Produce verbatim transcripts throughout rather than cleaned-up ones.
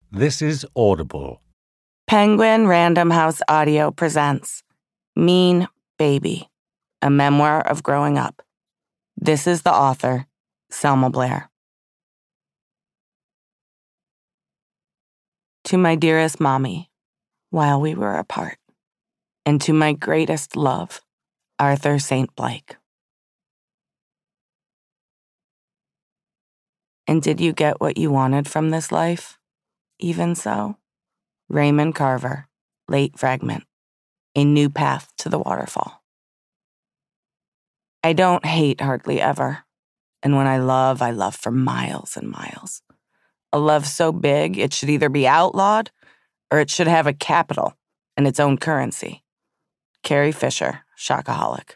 This is Audible. Penguin Random House Audio presents Mean Baby, a memoir of growing up. This is the author, Selma Blair. To my dearest mommy, while we were apart, and to my greatest love, Arthur Saint Blake. And did you get what you wanted from this life? Even so, Raymond Carver, late fragment, A New Path to the Waterfall. I don't hate hardly ever, and when I love, I love for miles and miles. A love so big it should either be outlawed or it should have a capital and its own currency. Carrie Fisher, Shockaholic.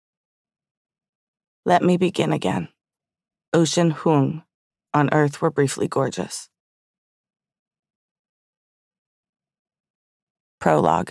Let me begin again. Ocean Hung, on Earth We're Briefly Gorgeous. Prologue.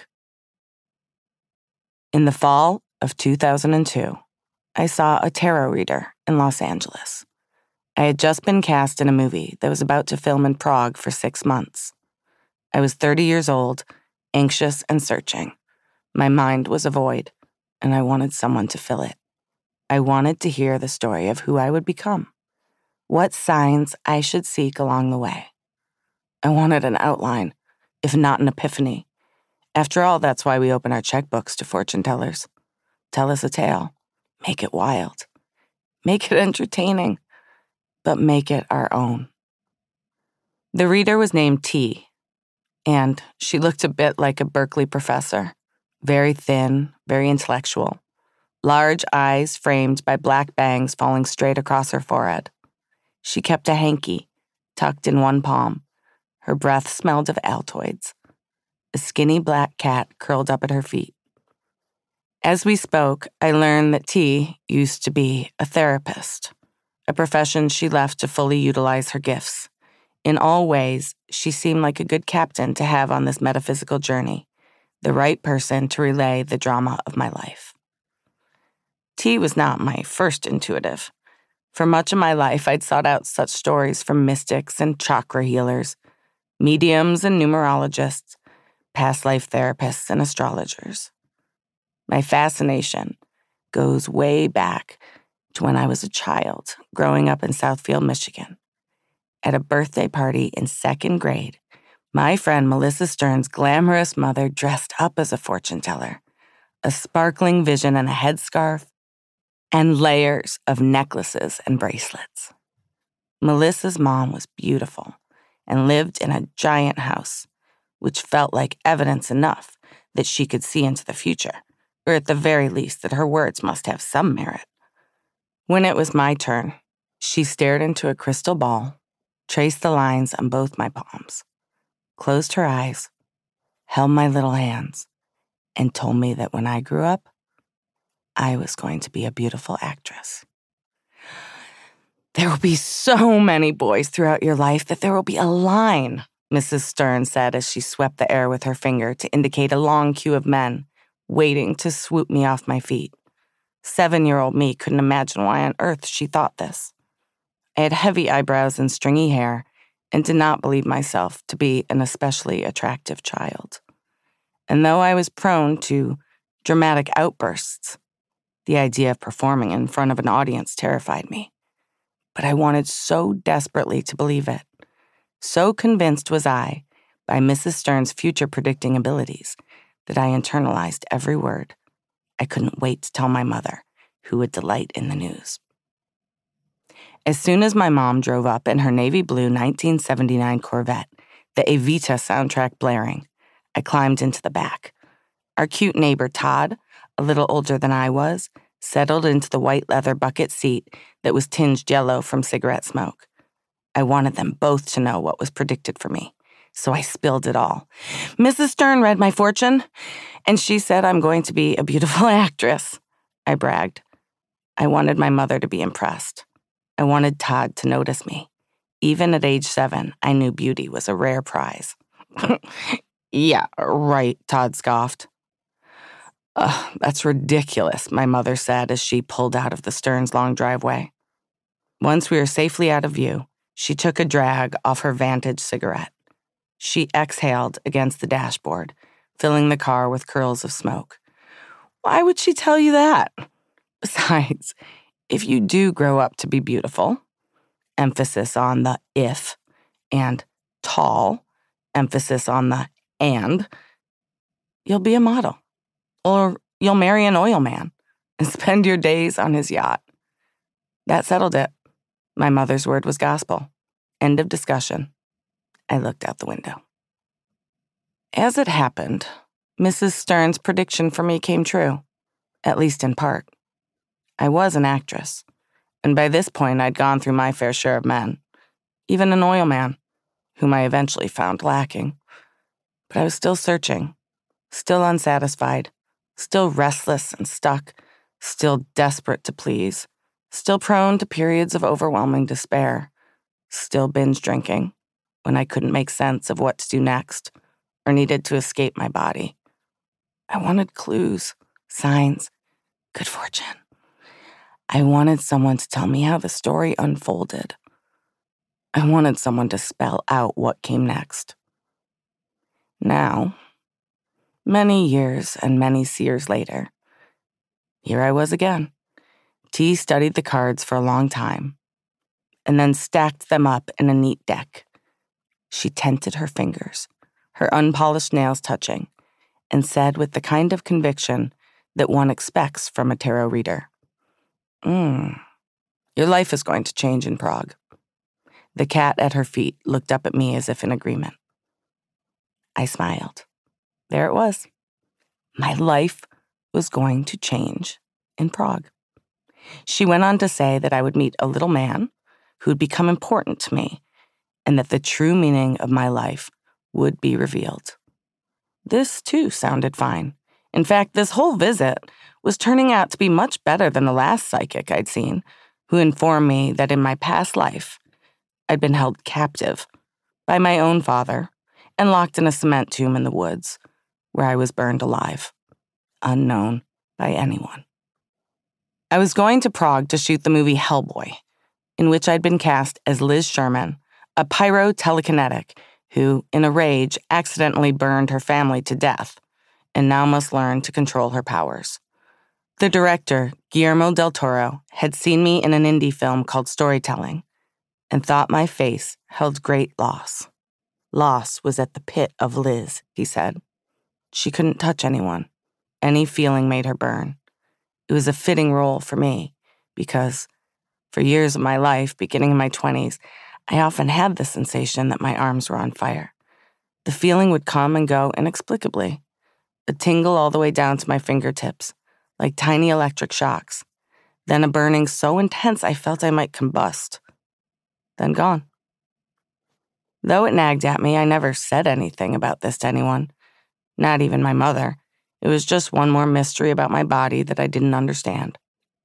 In the fall of two thousand two, I saw a tarot reader in Los Angeles. I had just been cast in a movie that was about to film in Prague for six months. I was thirty years old, anxious and searching. My mind was a void, and I wanted someone to fill it. I wanted to hear the story of who I would become, what signs I should seek along the way. I wanted an outline, if not an epiphany. After all, that's why we open our checkbooks to fortune tellers. Tell us a tale. Make it wild. Make it entertaining, but make it our own. The reader was named T, and she looked a bit like a Berkeley professor. Very thin, very intellectual. Large eyes framed by black bangs falling straight across her forehead. She kept a hanky tucked in one palm. Her breath smelled of Altoids. A skinny black cat curled up at her feet. As we spoke, I learned that T used to be a therapist, a profession she left to fully utilize her gifts. In all ways, she seemed like a good captain to have on this metaphysical journey, the right person to relay the drama of my life. T was not my first intuitive. For much of my life, I'd sought out such stories from mystics and chakra healers, mediums and numerologists, past life therapists and astrologers. My fascination goes way back to when I was a child, growing up in Southfield, Michigan. At a birthday party in second grade, my friend Melissa Stern's glamorous mother dressed up as a fortune teller, a sparkling vision and a headscarf, and layers of necklaces and bracelets. Melissa's mom was beautiful and lived in a giant house, which felt like evidence enough that she could see into the future, or at the very least that her words must have some merit. When it was my turn, she stared into a crystal ball, traced the lines on both my palms, closed her eyes, held my little hands, and told me that when I grew up, I was going to be a beautiful actress. There will be so many boys throughout your life that there will be a line, Missus Stern said as she swept the air with her finger to indicate a long queue of men waiting to swoop me off my feet. Seven-year-old me couldn't imagine why on earth she thought this. I had heavy eyebrows and stringy hair and did not believe myself to be an especially attractive child. And though I was prone to dramatic outbursts, the idea of performing in front of an audience terrified me. But I wanted so desperately to believe it. So convinced was I by Missus Stern's future-predicting abilities that I internalized every word. I couldn't wait to tell my mother, who would delight in the news. As soon as my mom drove up in her navy blue nineteen seventy-nine Corvette, the Evita soundtrack blaring, I climbed into the back. Our cute neighbor Todd, a little older than I was, settled into the white leather bucket seat that was tinged yellow from cigarette smoke. I wanted them both to know what was predicted for me, so I spilled it all. Missus Stern read my fortune, and she said I'm going to be a beautiful actress, I bragged. I wanted my mother to be impressed. I wanted Todd to notice me. Even at age seven, I knew beauty was a rare prize. Yeah, right, Todd scoffed. Ugh, that's ridiculous, my mother said as she pulled out of the Stern's long driveway. Once we were safely out of view, she took a drag off her Vantage cigarette. She exhaled against the dashboard, filling the car with curls of smoke. Why would she tell you that? Besides, if you do grow up to be beautiful, emphasis on the if, and tall, emphasis on the and, you'll be a model. Or you'll marry an oil man and spend your days on his yacht. That settled it. My mother's word was gospel. End of discussion. I looked out the window. As it happened, Missus Stern's prediction for me came true, at least in part. I was an actress, and by this point I'd gone through my fair share of men, even an oil man, whom I eventually found lacking. But I was still searching, still unsatisfied, still restless and stuck, still desperate to please, still prone to periods of overwhelming despair, still binge drinking when I couldn't make sense of what to do next or needed to escape my body. I wanted clues, signs, good fortune. I wanted someone to tell me how the story unfolded. I wanted someone to spell out what came next. Now, many years and many seers later, here I was again. T studied the cards for a long time, and then stacked them up in a neat deck. She tented her fingers, her unpolished nails touching, and said with the kind of conviction that one expects from a tarot reader, Mm, your life is going to change in Prague. The cat at her feet looked up at me as if in agreement. I smiled. There it was. My life was going to change in Prague. She went on to say that I would meet a little man who would become important to me, and that the true meaning of my life would be revealed. This, too, sounded fine. In fact, this whole visit was turning out to be much better than the last psychic I'd seen, who informed me that in my past life, I'd been held captive by my own father and locked in a cement tomb in the woods, where I was burned alive, unknown by anyone. I was going to Prague to shoot the movie Hellboy, in which I'd been cast as Liz Sherman, a pyro-telekinetic who, in a rage, accidentally burned her family to death and now must learn to control her powers. The director, Guillermo del Toro, had seen me in an indie film called Storytelling and thought my face held great loss. Loss was at the pit of Liz, he said. She couldn't touch anyone. Any feeling made her burn. It was a fitting role for me because, for years of my life, beginning in my twenties, I often had the sensation that my arms were on fire. The feeling would come and go inexplicably, a tingle all the way down to my fingertips, like tiny electric shocks, then a burning so intense I felt I might combust, then gone. Though it nagged at me, I never said anything about this to anyone, not even my mother. It was just one more mystery about my body that I didn't understand.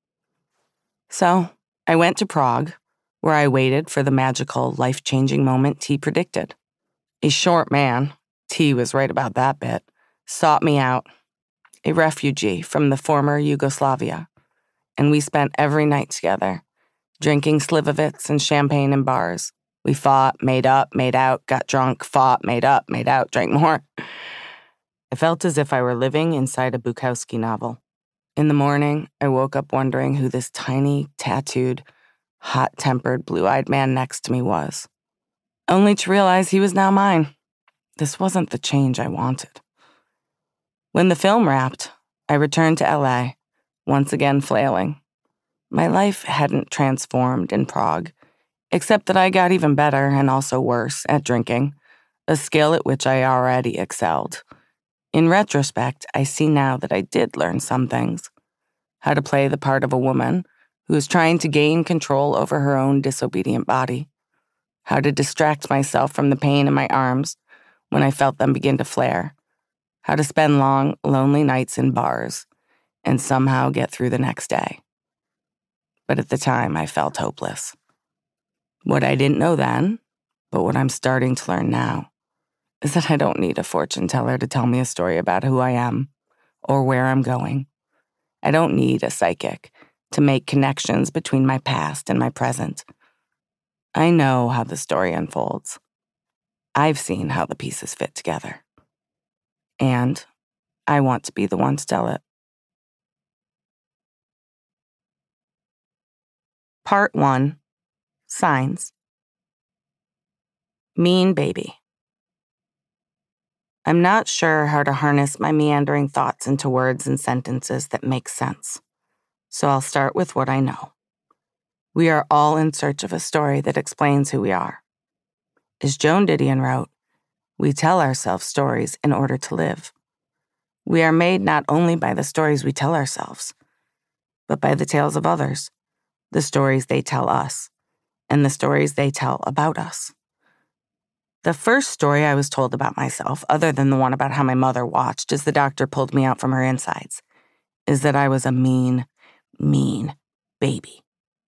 So, I went to Prague, where I waited for the magical, life-changing moment T predicted. A short man, T was right about that bit, sought me out, a refugee from the former Yugoslavia, and we spent every night together, drinking Slivovitz and champagne in bars. We fought, made up, made out, got drunk, fought, made up, made out, drank more. I felt as if I were living inside a Bukowski novel. In the morning, I woke up wondering who this tiny, tattooed, hot-tempered, blue-eyed man next to me was, only to realize he was now mine. This wasn't the change I wanted. When the film wrapped, I returned to L A, once again flailing. My life hadn't transformed in Prague, except that I got even better and also worse at drinking, a skill at which I already excelled. In retrospect, I see now that I did learn some things. How to play the part of a woman who is trying to gain control over her own disobedient body. How to distract myself from the pain in my arms when I felt them begin to flare. How to spend long, lonely nights in bars and somehow get through the next day. But at the time, I felt hopeless. What I didn't know then, but what I'm starting to learn now, is that I don't need a fortune teller to tell me a story about who I am or where I'm going. I don't need a psychic to make connections between my past and my present. I know how the story unfolds. I've seen how the pieces fit together. And I want to be the one to tell it. Part one, Signs. Mean baby. I'm not sure how to harness my meandering thoughts into words and sentences that make sense, so I'll start with what I know. We are all in search of a story that explains who we are. As Joan Didion wrote, we tell ourselves stories in order to live. We are made not only by the stories we tell ourselves, but by the tales of others, the stories they tell us, and the stories they tell about us. The first story I was told about myself, other than the one about how my mother watched as the doctor pulled me out from her insides, is that I was a mean, mean baby.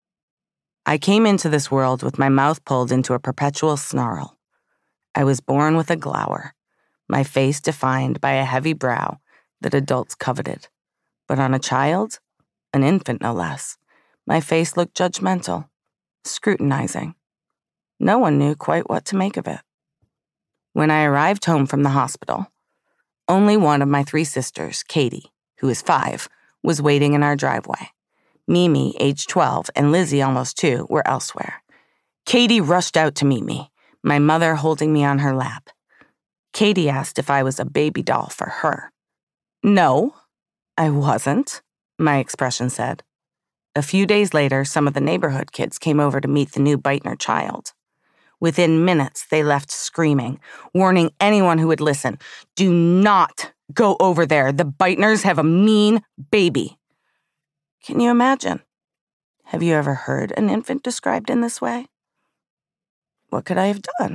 I came into this world with my mouth pulled into a perpetual snarl. I was born with a glower, my face defined by a heavy brow that adults coveted. But on a child, an infant no less, my face looked judgmental, scrutinizing. No one knew quite what to make of it. When I arrived home from the hospital, only one of my three sisters, Katie, who is five, was waiting in our driveway. Mimi, age twelve, and Lizzie, almost two, were elsewhere. Katie rushed out to meet me, my mother holding me on her lap. Katie asked if I was a baby doll for her. No, I wasn't, my expression said. A few days later, some of the neighborhood kids came over to meet the new Beitner child. Within minutes, they left screaming, warning anyone who would listen, do not go over there. The Beitners have a mean baby. Can you imagine? Have you ever heard an infant described in this way? What could I have done?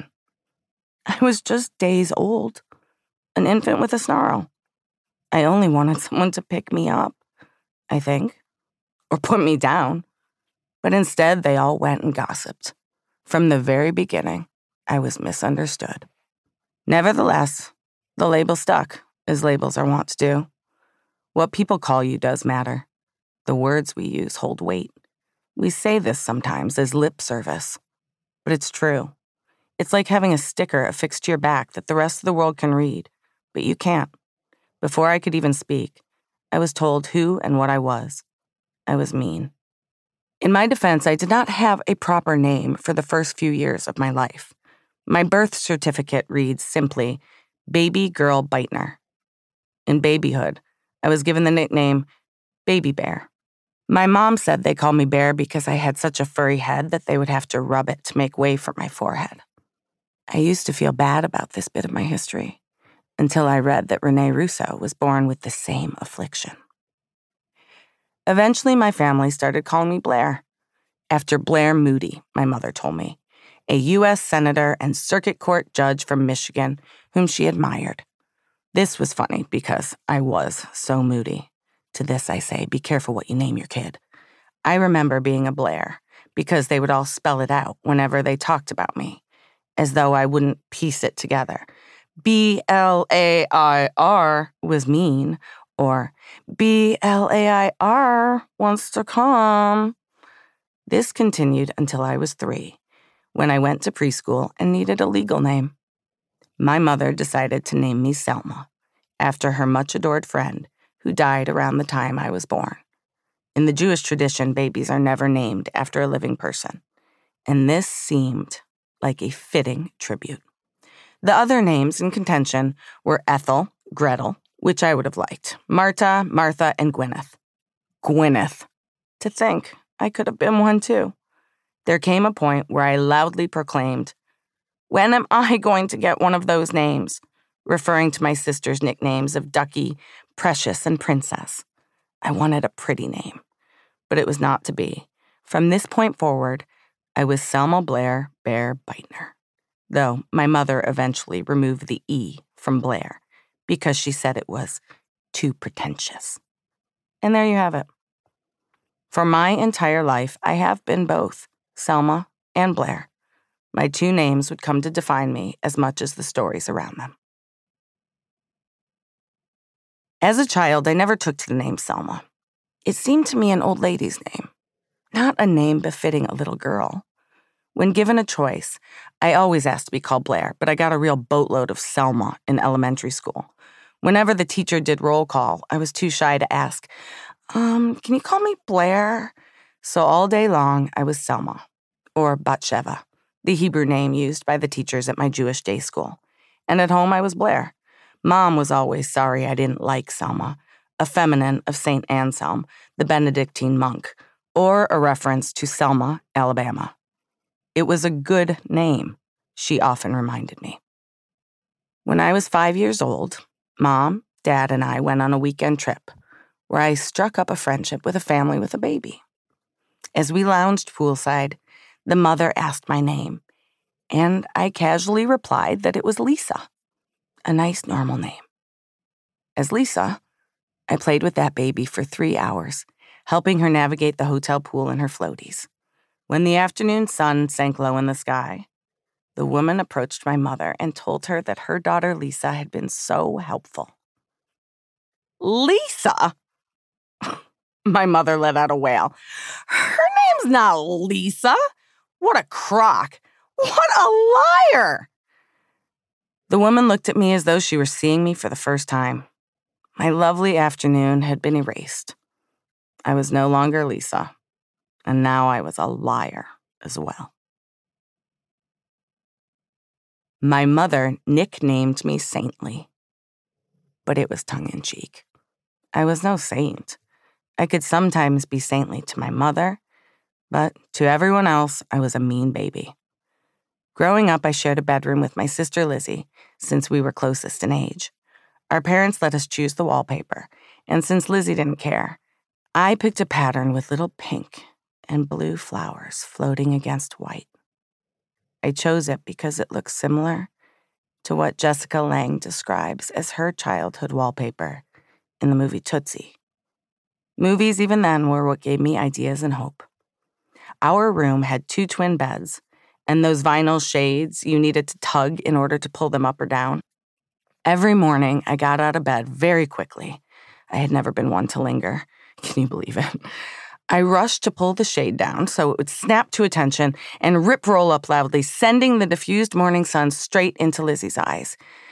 I was just days old, an infant with a snarl. I only wanted someone to pick me up, I think, or put me down. But instead, they all went and gossiped. From the very beginning, I was misunderstood. Nevertheless, the label stuck, as labels are wont to do. What people call you does matter. The words we use hold weight. We say this sometimes as lip service, but it's true. It's like having a sticker affixed to your back that the rest of the world can read, but you can't. Before I could even speak, I was told who and what I was. I was mean. In my defense, I did not have a proper name for the first few years of my life. My birth certificate reads simply, Baby Girl Beitner. In babyhood, I was given the nickname Baby Bear. My mom said they called me Bear because I had such a furry head that they would have to rub it to make way for my forehead. I used to feel bad about this bit of my history until I read that Rene Russo was born with the same affliction. Eventually, my family started calling me Blair, after Blair Moody, my mother told me, a U S senator and circuit court judge from Michigan whom she admired. This was funny because I was so moody. To this I say, be careful what you name your kid. I remember being a Blair because they would all spell it out whenever they talked about me, as though I wouldn't piece it together. B L A I R was mean, or B L A I R wants to come. This continued until I was three, when I went to preschool and needed a legal name. My mother decided to name me Selma, after her much-adored friend who died around the time I was born. In the Jewish tradition, babies are never named after a living person, and this seemed like a fitting tribute. The other names in contention were Ethel, Gretel, which I would have liked, Marta, Martha, and Gwyneth. Gwyneth. To think, I could have been one too. There came a point where I loudly proclaimed, "When am I going to get one of those names?" referring to my sister's nicknames of Ducky, Precious, and Princess. I wanted a pretty name, but it was not to be. From this point forward, I was Selma Blair Bear Beitner, though my mother eventually removed the E from Blair because she said it was too pretentious. And there you have it. For my entire life, I have been both Selma and Blair. My two names would come to define me as much as the stories around them. As a child, I never took to the name Selma. It seemed to me an old lady's name, not a name befitting a little girl. When given a choice, I always asked to be called Blair, but I got a real boatload of Selma in elementary school. Whenever the teacher did roll call, I was too shy to ask, um, can you call me Blair? So all day long, I was Selma, or Batsheva, the Hebrew name used by the teachers at my Jewish day school. And at home, I was Blair. Mom was always sorry I didn't like Selma, a feminine of Saint Anselm, the Benedictine monk, or a reference to Selma, Alabama. It was a good name, she often reminded me. When I was five years old, Mom, Dad, and I went on a weekend trip where I struck up a friendship with a family with a baby. As we lounged poolside, the mother asked my name, and I casually replied that it was Lisa, a nice normal name. As Lisa, I played with that baby for three hours, helping her navigate the hotel pool in her floaties. When the afternoon sun sank low in the sky, the woman approached my mother and told her that her daughter Lisa had been so helpful. Lisa? My mother let out a wail. Her name's not Lisa. What a crock. What a liar. The woman looked at me as though she were seeing me for the first time. My lovely afternoon had been erased. I was no longer Lisa, and now I was a liar as well. My mother nicknamed me Saintly, but it was tongue-in-cheek. I was no saint. I could sometimes be saintly to my mother, but to everyone else, I was a mean baby. Growing up, I shared a bedroom with my sister Lizzie, since we were closest in age. Our parents let us choose the wallpaper, and since Lizzie didn't care, I picked a pattern with little pink and blue flowers floating against white. I chose it because it looks similar to what Jessica Lange describes as her childhood wallpaper in the movie Tootsie. Movies, even then, were what gave me ideas and hope. Our room had two twin beds, and those vinyl shades you needed to tug in order to pull them up or down. Every morning, I got out of bed very quickly. I had never been one to linger. Can you believe it? I rushed to pull the shade down so it would snap to attention and rip-roll up loudly, sending the diffused morning sun straight into Lizzie's eyes.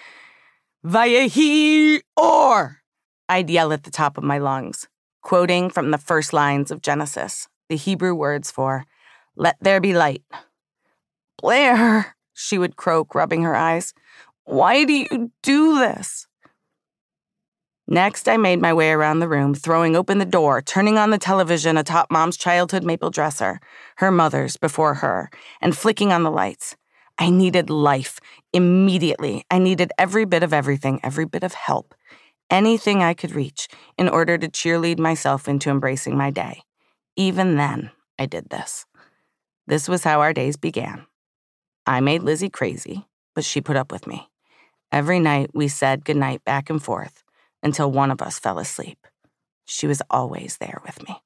Vayehi or, I'd yell at the top of my lungs, quoting from the first lines of Genesis, the Hebrew words for, let there be light. Blair, she would croak, rubbing her eyes. Why do you do this? Next, I made my way around the room, throwing open the door, turning on the television atop Mom's childhood maple dresser, her mother's before her, and flicking on the lights. I needed life immediately. I needed every bit of everything, every bit of help, anything I could reach in order to cheerlead myself into embracing my day. Even then, I did this. This was how our days began. I made Lizzie crazy, but she put up with me. Every night, we said goodnight back and forth, until one of us fell asleep. She was always there with me.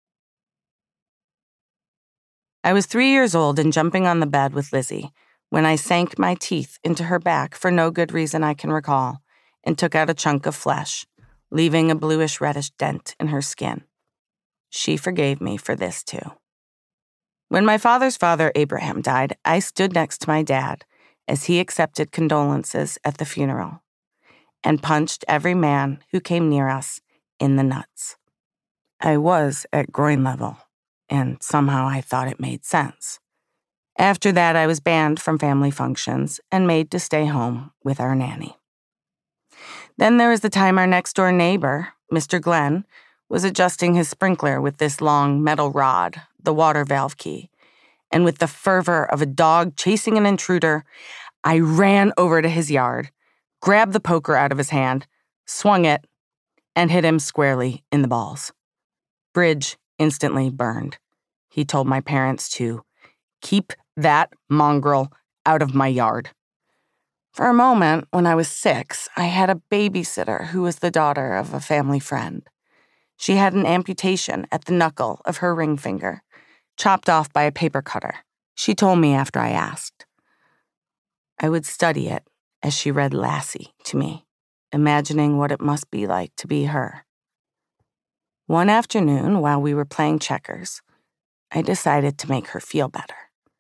I was three years old and jumping on the bed with Lizzie when I sank my teeth into her back for no good reason I can recall and took out a chunk of flesh, leaving a bluish-reddish dent in her skin. She forgave me for this, too. When my father's father, Abraham, died, I stood next to my dad as he accepted condolences at the funeral and punched every man who came near us in the nuts. I was at groin level, and somehow I thought it made sense. After that, I was banned from family functions and made to stay home with our nanny. Then there was the time our next-door neighbor, Mister Glenn, was adjusting his sprinkler with this long metal rod, the water valve key, and with the fervor of a dog chasing an intruder, I ran over to his yard, grabbed the poker out of his hand, swung it, and hit him squarely in the balls. Bridge instantly burned. He told my parents to keep that mongrel out of my yard. For a moment, when I was six, I had a babysitter who was the daughter of a family friend. She had an amputation at the knuckle of her ring finger, chopped off by a paper cutter. She told me after I asked. I would study it as she read Lassie to me, imagining what it must be like to be her. One afternoon, while we were playing checkers, I decided to make her feel better.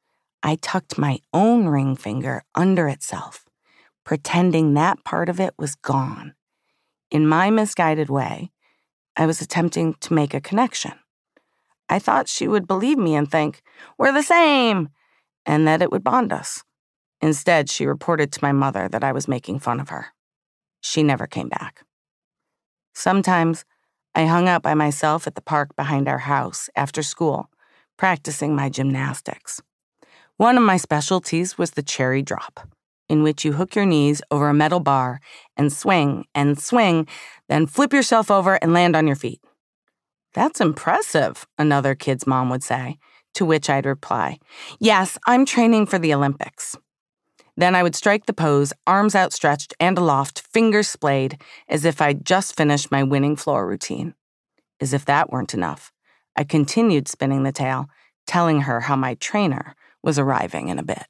I tucked my own ring finger under itself, pretending that part of it was gone. In my misguided way, I was attempting to make a connection. I thought she would believe me and think, we're the same, and that it would bond us. Instead, she reported to my mother that I was making fun of her. She never came back. Sometimes, I hung out by myself at the park behind our house after school, practicing my gymnastics. One of my specialties was the cherry drop, in which you hook your knees over a metal bar and swing and swing, then flip yourself over and land on your feet. That's impressive, another kid's mom would say, to which I'd reply, yes, I'm training for the Olympics. Then I would strike the pose, arms outstretched and aloft, fingers splayed, as if I'd just finished my winning floor routine. As if that weren't enough, I continued spinning the tale, telling her how my trainer was arriving in a bit.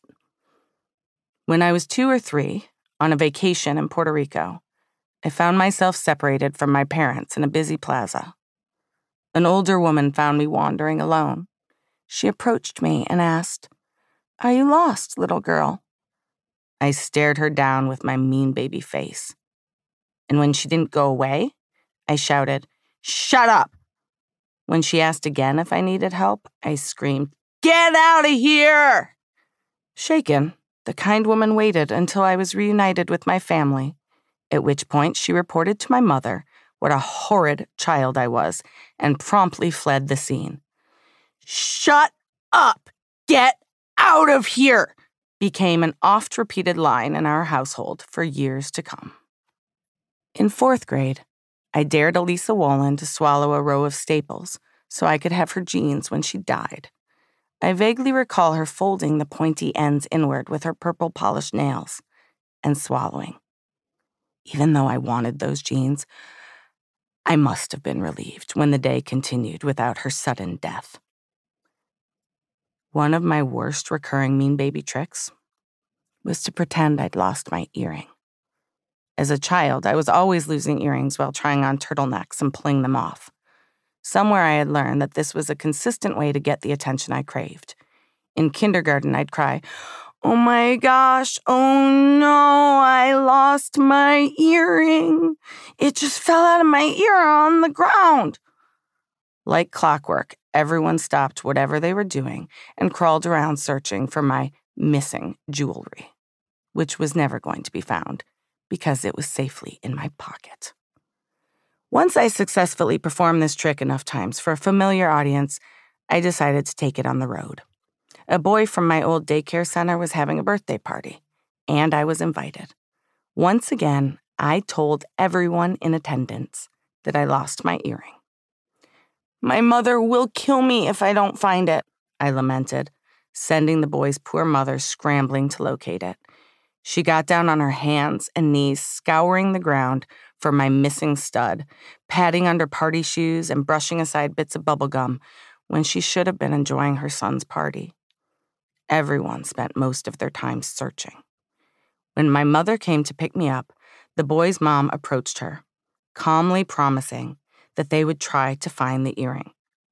When I was two or three, on a vacation in Puerto Rico, I found myself separated from my parents in a busy plaza. An older woman found me wandering alone. She approached me and asked, "Are you lost, little girl?" I stared her down with my mean baby face. And when she didn't go away, I shouted, "Shut up!" When she asked again if I needed help, I screamed, "Get out of here!" Shaken, the kind woman waited until I was reunited with my family, at which point she reported to my mother what a horrid child I was and promptly fled the scene. "Shut up! Get out of here!" became an oft-repeated line in our household for years to come. In fourth grade, I dared Elisa Wolin to swallow a row of staples so I could have her jeans when she died. I vaguely recall her folding the pointy ends inward with her purple polished nails and swallowing. Even though I wanted those jeans, I must have been relieved when the day continued without her sudden death. One of my worst recurring mean baby tricks was to pretend I'd lost my earring. As a child, I was always losing earrings while trying on turtlenecks and pulling them off. Somewhere I had learned that this was a consistent way to get the attention I craved. In kindergarten, I'd cry, "Oh my gosh, oh no, I lost my earring. It just fell out of my ear on the ground." Like clockwork, everyone stopped whatever they were doing and crawled around searching for my missing jewelry, which was never going to be found because it was safely in my pocket. Once I successfully performed this trick enough times for a familiar audience, I decided to take it on the road. A boy from my old daycare center was having a birthday party, and I was invited. Once again, I told everyone in attendance that I lost my earring. "My mother will kill me if I don't find it," I lamented, sending the boy's poor mother scrambling to locate it. She got down on her hands and knees, scouring the ground for my missing stud, patting under party shoes and brushing aside bits of bubble gum when she should have been enjoying her son's party. Everyone spent most of their time searching. When my mother came to pick me up, the boy's mom approached her, calmly promising that they would try to find the earring.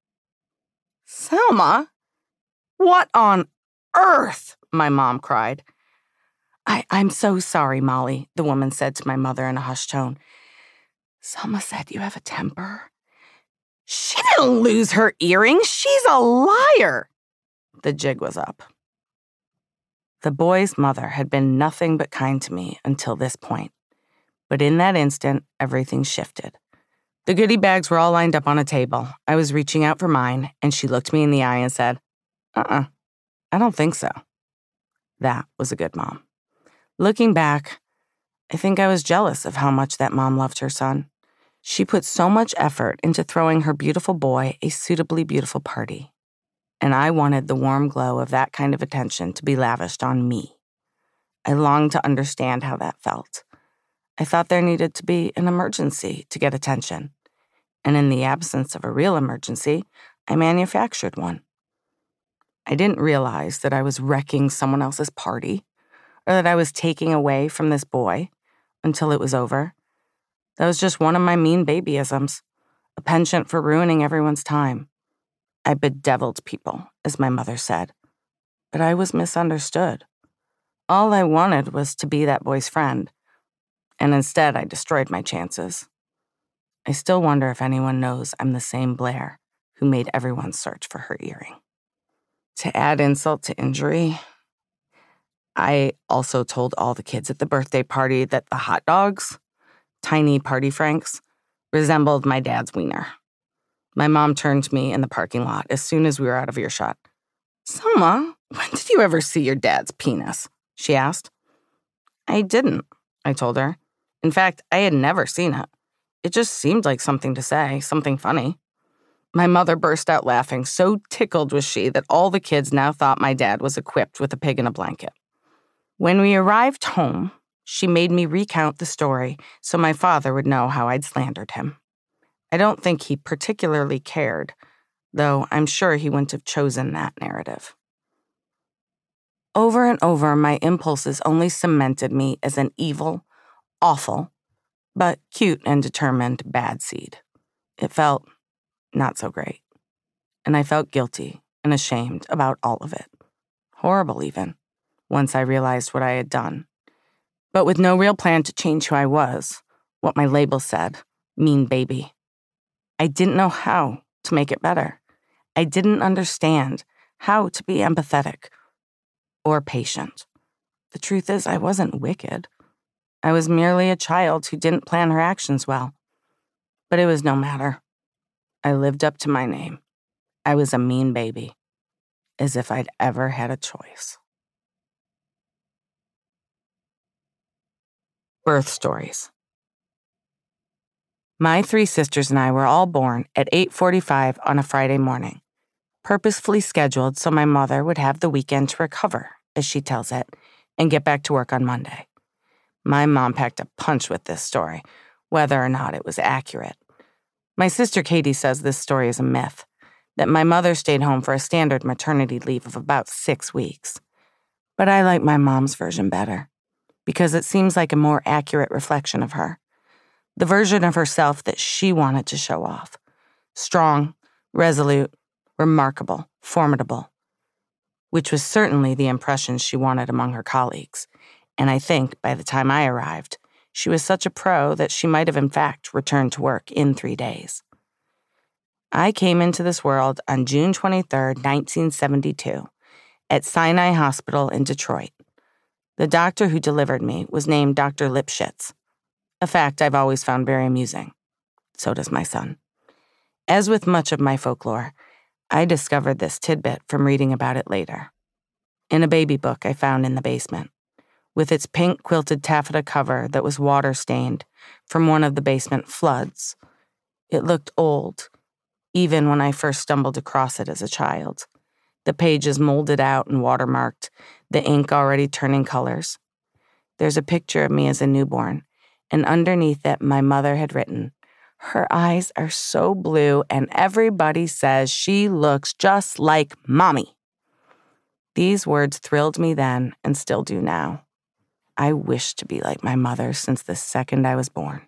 "Selma, what on earth?" my mom cried. I, I'm so sorry, Molly," the woman said to my mother in a hushed tone. "Selma said you have a temper." "She didn't lose her earring. She's a liar." The jig was up. The boy's mother had been nothing but kind to me until this point. But in that instant, everything shifted. The goodie bags were all lined up on a table. I was reaching out for mine, and she looked me in the eye and said, "Uh-uh, I don't think so." That was a good mom. Looking back, I think I was jealous of how much that mom loved her son. She put so much effort into throwing her beautiful boy a suitably beautiful party. And I wanted the warm glow of that kind of attention to be lavished on me. I longed to understand how that felt. I thought there needed to be an emergency to get attention. And in the absence of a real emergency, I manufactured one. I didn't realize that I was wrecking someone else's party or that I was taking away from this boy until it was over. That was just one of my mean babyisms, a penchant for ruining everyone's time. I bedeviled people, as my mother said. but I was misunderstood. All I wanted was to be that boy's friend, and instead I destroyed my chances. I still wonder if anyone knows I'm the same Blair who made everyone search for her earring. To add insult to injury, I also told all the kids at the birthday party that the hot dogs, tiny party franks, resembled my dad's wiener. My mom turned to me in the parking lot as soon as we were out of earshot. "Selma, when did you ever see your dad's penis?" she asked. I didn't, I told her. In fact, I had never seen it. It just seemed like something to say, something funny. My mother burst out laughing, so tickled was she that all the kids now thought my dad was equipped with a pig in a blanket. When we arrived home, she made me recount the story so my father would know how I'd slandered him. I don't think he particularly cared, though I'm sure he wouldn't have chosen that narrative. Over and over, my impulses only cemented me as an evil, awful, but cute and determined bad seed. It felt not so great, and I felt guilty and ashamed about all of it. Horrible, even, once I realized what I had done. But with no real plan to change who I was, what my label said, mean baby. I didn't know how to make it better. I didn't understand how to be empathetic or patient. The truth is, I wasn't wicked. I was merely a child who didn't plan her actions well. But it was no matter. I lived up to my name. I was a mean baby, as if I'd ever had a choice. Birth stories. My three sisters and I were all born at eight forty-five on a Friday morning, purposefully scheduled so my mother would have the weekend to recover, as she tells it, and get back to work on Monday. My mom packed a punch with this story, whether or not it was accurate. My sister Katie says this story is a myth, that my mother stayed home for a standard maternity leave of about six weeks. But I like my mom's version better, because it seems like a more accurate reflection of her. The version of herself that she wanted to show off. Strong, resolute, remarkable, formidable. Which was certainly the impression she wanted among her colleagues. And I think, by the time I arrived, she was such a pro that she might have in fact returned to work in three days. I came into this world on June twenty-third, nineteen seventy-two, at Sinai Hospital in Detroit. The doctor who delivered me was named Doctor Lipschitz, a fact I've always found very amusing. So does my son. As with much of my folklore, I discovered this tidbit from reading about it later. In a baby book I found in the basement, with its pink quilted taffeta cover that was water-stained from one of the basement floods. It looked old, even when I first stumbled across it as a child. The pages molded out and watermarked, the ink already turning colors. There's a picture of me as a newborn, and underneath it my mother had written, "Her eyes are so blue and everybody says she looks just like Mommy." These words thrilled me then and still do now. I wished to be like my mother since the second I was born.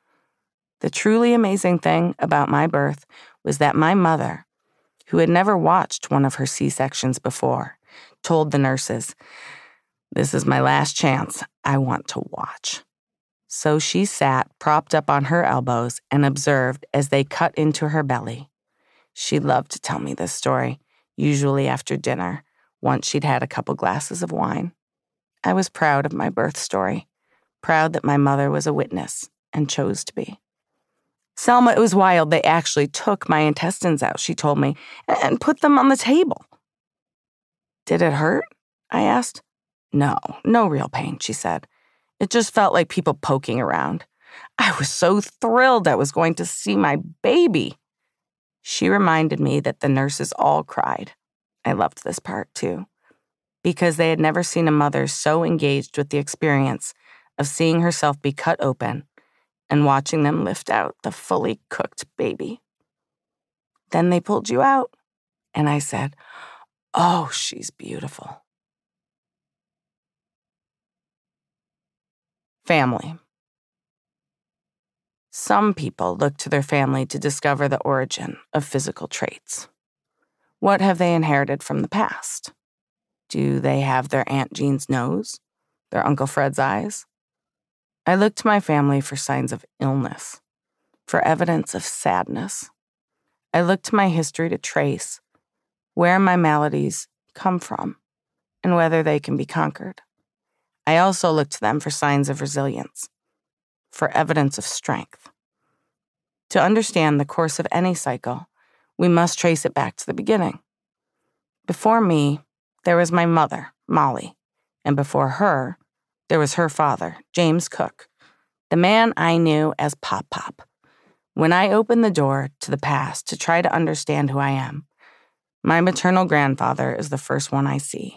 The truly amazing thing about my birth was that my mother, who had never watched one of her C-sections before, told the nurses, "This is my last chance. I want to watch." So she sat propped up on her elbows and observed as they cut into her belly. She loved to tell me this story, usually after dinner, once she'd had a couple glasses of wine. I was proud of my birth story, proud that my mother was a witness and chose to be. "Selma, it was wild. They actually took my intestines out," she told me, "and put them on the table." "Did it hurt?" I asked. "No, no real pain," she said. "It just felt like people poking around. I was so thrilled I was going to see my baby." She reminded me that the nurses all cried. I loved this part, too, because they had never seen a mother so engaged with the experience of seeing herself be cut open and watching them lift out the fully cooked baby. "Then they pulled you out?" And I said, "Oh, she's beautiful." Family. Some people look to their family to discover the origin of physical traits. What have they inherited from the past? Do they have their Aunt Jean's nose? Their Uncle Fred's eyes? I looked to my family for signs of illness, for evidence of sadness. I looked to my history to trace where my maladies come from and whether they can be conquered. I also looked to them for signs of resilience, for evidence of strength. To understand the course of any cycle, we must trace it back to the beginning. Before me, there was my mother, Molly, and before her, there was her father, James Cook, the man I knew as Pop Pop. When I open the door to the past to try to understand who I am, my maternal grandfather is the first one I see.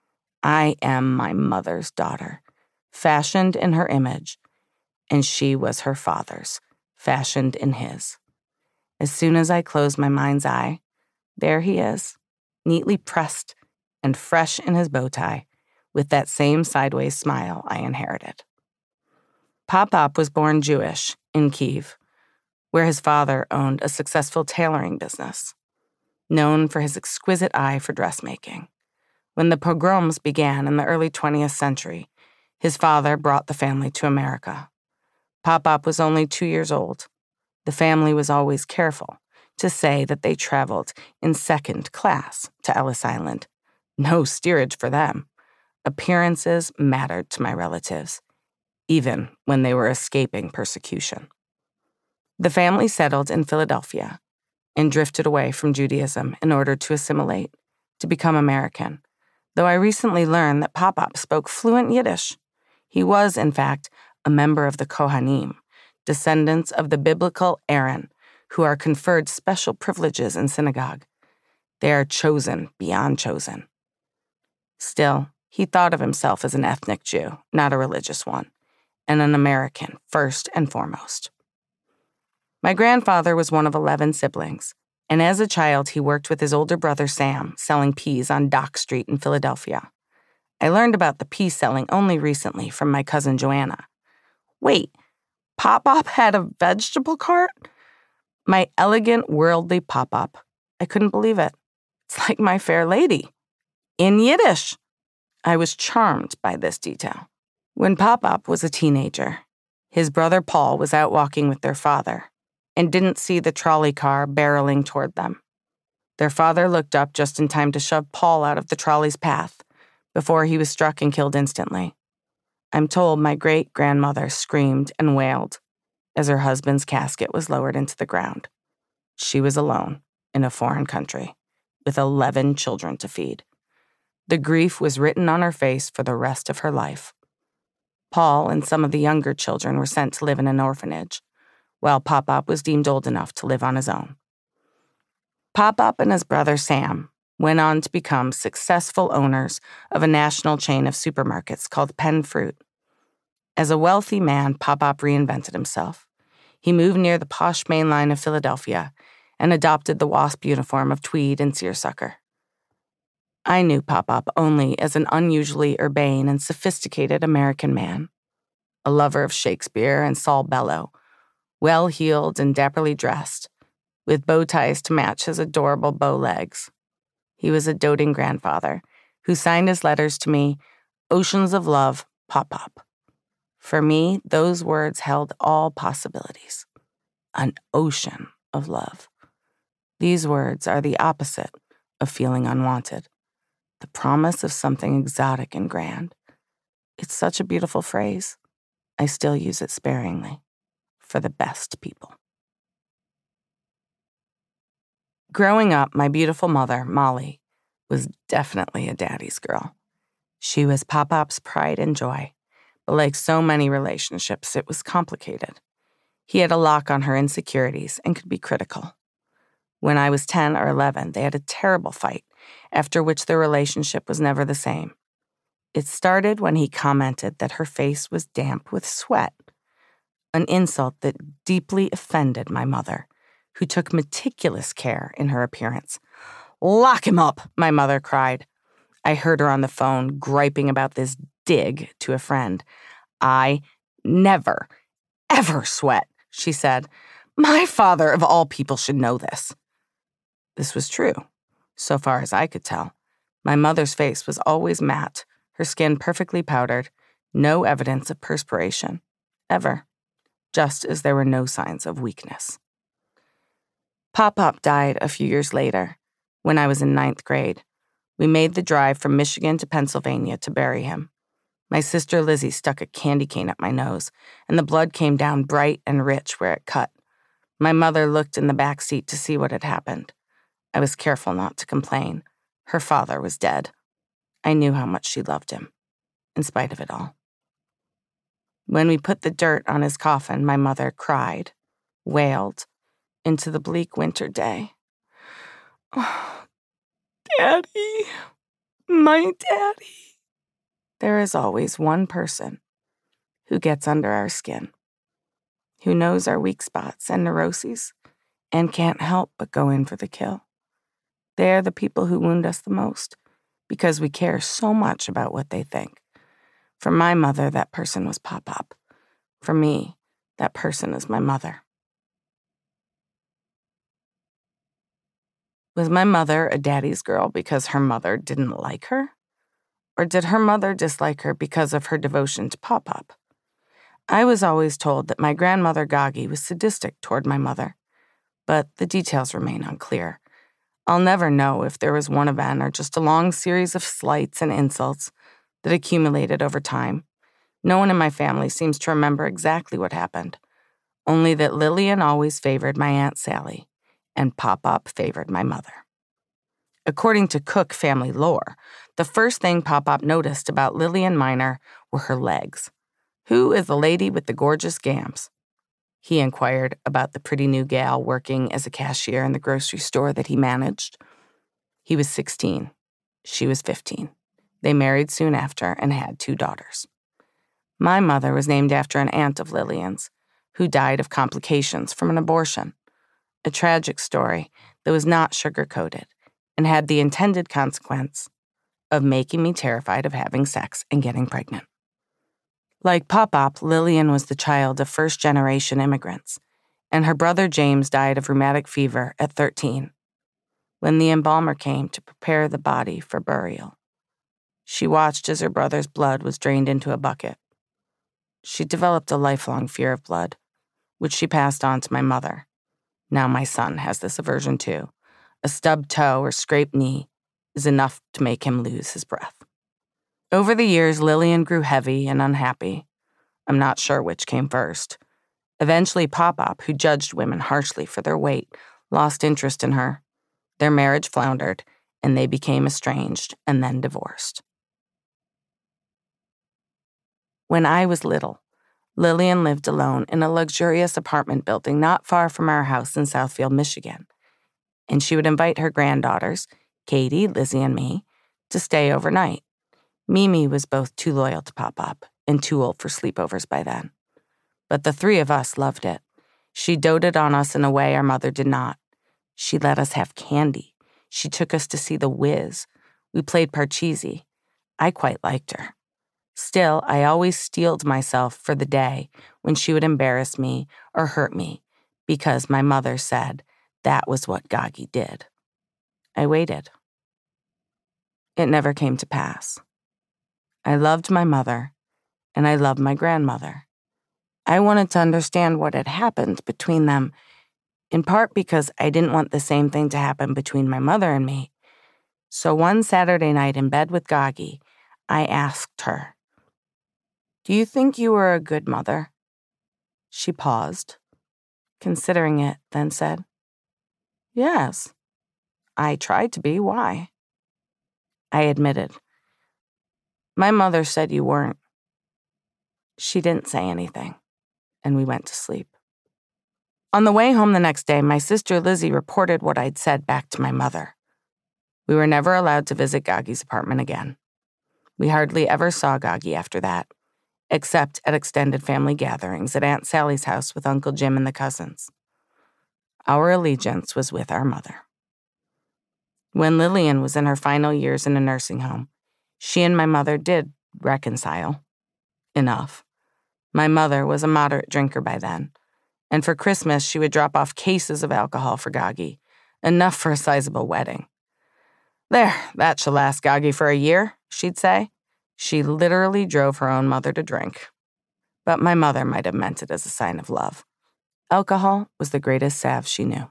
I am my mother's daughter, fashioned in her image, and she was her father's, fashioned in his. As soon as I close my mind's eye, there he is, neatly pressed and fresh in his bow tie, with that same sideways smile I inherited. Pop Pop was born Jewish in Kyiv, where his father owned a successful tailoring business, known for his exquisite eye for dressmaking. When the pogroms began in the early twentieth century, his father brought the family to America. Pop Pop was only two years old. The family was always careful to say that they traveled in second class to Ellis Island. No steerage for them. Appearances mattered to my relatives, even when they were escaping persecution. The family settled in Philadelphia and drifted away from Judaism in order to assimilate, to become American, though I recently learned that Pop Pop spoke fluent Yiddish. He was, in fact, a member of the Kohanim, descendants of the biblical Aaron, who are conferred special privileges in synagogue. They are chosen beyond chosen. Still, he thought of himself as an ethnic Jew, not a religious one, and an American first and foremost. My grandfather was one of eleven siblings, and as a child he worked with his older brother Sam selling peas on Dock Street in Philadelphia. I learned about the pea selling only recently from my cousin Joanna. Wait, Pop Pop had a vegetable cart? My elegant, worldly Pop Pop. I couldn't believe it. It's like My Fair Lady. In Yiddish. I was charmed by this detail. When Pop Pop was a teenager, his brother Paul was out walking with their father and didn't see the trolley car barreling toward them. Their father looked up just in time to shove Paul out of the trolley's path before he was struck and killed instantly. I'm told my great-grandmother screamed and wailed as her husband's casket was lowered into the ground. She was alone in a foreign country with eleven children to feed. The grief was written on her face for the rest of her life. Paul and some of the younger children were sent to live in an orphanage, while Pop Pop was deemed old enough to live on his own. Pop Pop and his brother Sam went on to become successful owners of a national chain of supermarkets called Penn Fruit. As a wealthy man, Pop Pop reinvented himself. He moved near the posh main line of Philadelphia and adopted the WASP uniform of tweed and seersucker. I knew Pop Pop only as an unusually urbane and sophisticated American man, a lover of Shakespeare and Saul Bellow, well-heeled and dapperly dressed, with bow ties to match his adorable bow legs. He was a doting grandfather who signed his letters to me, Oceans of Love, Pop Pop. For me, those words held all possibilities. An ocean of love. These words are the opposite of feeling unwanted. The promise of something exotic and grand. It's such a beautiful phrase. I still use it sparingly. For the best people. Growing up, my beautiful mother, Molly, was definitely a daddy's girl. She was Pop Pop's pride and joy, but like so many relationships, it was complicated. He had a lock on her insecurities and could be critical. When I was ten or eleven, they had a terrible fight, after which their relationship was never the same. It started when he commented that her face was damp with sweat, an insult that deeply offended my mother, who took meticulous care in her appearance. "Lock him up," my mother cried. I heard her on the phone griping about this dig to a friend. "I never, ever sweat," she said. "My father, of all people, should know this." This was true, so far as I could tell. My mother's face was always matte, her skin perfectly powdered, no evidence of perspiration, ever, just as there were no signs of weakness. Pop-Pop died a few years later, when I was in ninth grade. We made the drive from Michigan to Pennsylvania to bury him. My sister Lizzie stuck a candy cane up my nose, and the blood came down bright and rich where it cut. My mother looked in the back seat to see what had happened. I was careful not to complain. Her father was dead. I knew how much she loved him, in spite of it all. When we put the dirt on his coffin, my mother cried, wailed, into the bleak winter day. Oh, Daddy, my daddy. There is always one person who gets under our skin, who knows our weak spots and neuroses, and can't help but go in for the kill. They are the people who wound us the most, because we care so much about what they think. For my mother, that person was Pop-Pop. For me, that person is my mother. Was my mother a daddy's girl because her mother didn't like her? Or did her mother dislike her because of her devotion to Pop-Pop? I was always told that my grandmother Goggy was sadistic toward my mother, but the details remain unclear. I'll never know if there was one event or just a long series of slights and insults that accumulated over time. No one in my family seems to remember exactly what happened, only that Lillian always favored my Aunt Sally, and Pop-Pop favored my mother. According to Cook family lore, the first thing Pop-Pop noticed about Lillian Minor were her legs. Who is the lady with the gorgeous gams? He inquired about the pretty new gal working as a cashier in the grocery store that he managed. He was sixteen. She was fifteen. They married soon after and had two daughters. My mother was named after an aunt of Lillian's, who died of complications from an abortion. A tragic story that was not sugar-coated and had the intended consequence of making me terrified of having sex and getting pregnant. Like Pop-Pop, Lillian was the child of first-generation immigrants, and her brother James died of rheumatic fever at thirteen, when the embalmer came to prepare the body for burial. She watched as her brother's blood was drained into a bucket. She developed a lifelong fear of blood, which she passed on to my mother. Now my son has this aversion too. A stubbed toe or scraped knee is enough to make him lose his breath. Over the years, Lillian grew heavy and unhappy. I'm not sure which came first. Eventually, Pop-Pop, who judged women harshly for their weight, lost interest in her. Their marriage floundered, and they became estranged and then divorced. When I was little, Lillian lived alone in a luxurious apartment building not far from our house in Southfield, Michigan, and she would invite her granddaughters, Katie, Lizzie, and me, to stay overnight. Mimi was both too loyal to Pop-Pop and too old for sleepovers by then. But the three of us loved it. She doted on us in a way our mother did not. She let us have candy. She took us to see The Wiz. We played Parcheesi. I quite liked her. Still, I always steeled myself for the day when she would embarrass me or hurt me, because my mother said that was what Goggy did. I waited. It never came to pass. I loved my mother, and I loved my grandmother. I wanted to understand what had happened between them, in part because I didn't want the same thing to happen between my mother and me. So one Saturday night in bed with Goggy, I asked her, "Do you think you were a good mother?" She paused, considering it, then said, "Yes, I tried to be. Why?" I admitted, "My mother said you weren't." She didn't say anything, and we went to sleep. On the way home the next day, my sister Lizzie reported what I'd said back to my mother. We were never allowed to visit Goggy's apartment again. We hardly ever saw Goggy after that, except at extended family gatherings at Aunt Sally's house with Uncle Jim and the cousins. Our allegiance was with our mother. When Lillian was in her final years in a nursing home, she and my mother did reconcile. Enough. My mother was a moderate drinker by then, and for Christmas she would drop off cases of alcohol for Goggy, enough for a sizable wedding. "There, that shall last Goggy for a year," she'd say. She literally drove her own mother to drink. But my mother might have meant it as a sign of love. Alcohol was the greatest salve she knew.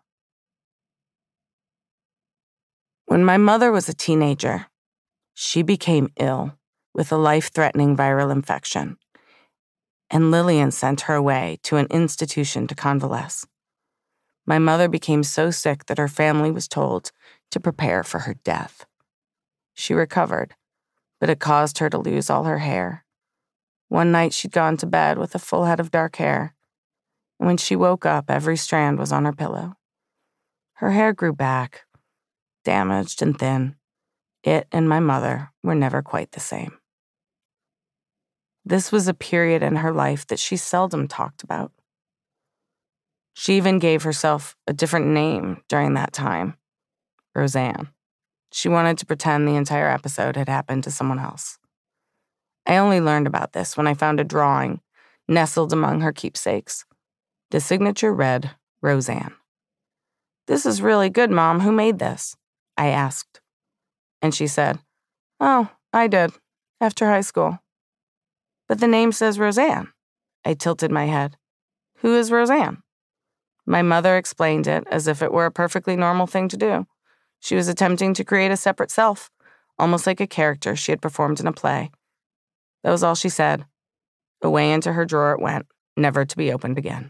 When my mother was a teenager, she became ill with a life-threatening viral infection, and Lillian sent her away to an institution to convalesce. My mother became so sick that her family was told to prepare for her death. She recovered, but it caused her to lose all her hair. One night she'd gone to bed with a full head of dark hair, and when she woke up, every strand was on her pillow. Her hair grew back, damaged and thin. It and my mother were never quite the same. This was a period in her life that she seldom talked about. She even gave herself a different name during that time, Roseanne. She wanted to pretend the entire episode had happened to someone else. I only learned about this when I found a drawing nestled among her keepsakes. The signature read, Roseanne. "This is really good, Mom. Who made this?" I asked. And she said, "Oh, I did, after high school." "But the name says Roseanne." I tilted my head. "Who is Roseanne?" My mother explained it as if it were a perfectly normal thing to do. She was attempting to create a separate self, almost like a character she had performed in a play. That was all she said. Away into her drawer it went, never to be opened again.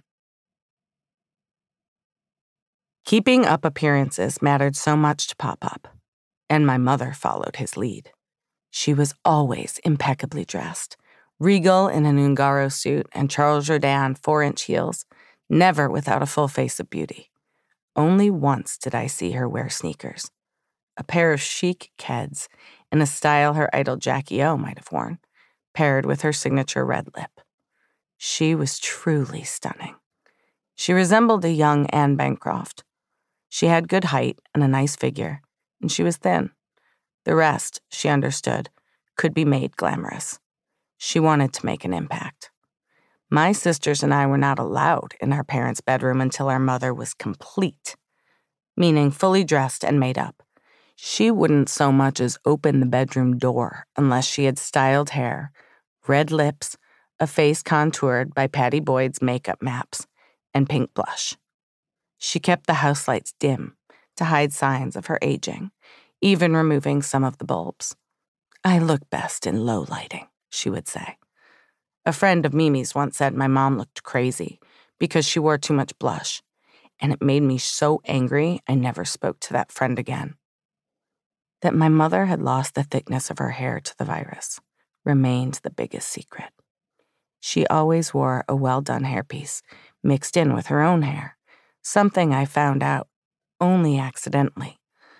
Keeping up appearances mattered so much to Pop-Pop, and my mother followed his lead. She was always impeccably dressed, regal in an Ungaro suit and Charles Jourdan four-inch heels, never without a full face of beauty. Only once did I see her wear sneakers, a pair of chic Keds in a style her idol Jackie O might have worn, paired with her signature red lip. She was truly stunning. She resembled a young Anne Bancroft. She had good height and a nice figure, and she was thin. The rest, she understood, could be made glamorous. She wanted to make an impact. My sisters and I were not allowed in our parents' bedroom until our mother was complete, meaning fully dressed and made up. She wouldn't so much as open the bedroom door unless she had styled hair, red lips, a face contoured by Patty Boyd's makeup maps, and pink blush. She kept the house lights dim to hide signs of her aging, even removing some of the bulbs. "I look best in low lighting," she would say. A friend of Mimi's once said my mom looked crazy because she wore too much blush, and it made me so angry I never spoke to that friend again. That my mother had lost the thickness of her hair to the virus remained the biggest secret. She always wore a well-done hairpiece mixed in with her own hair, something I found out only accidentally.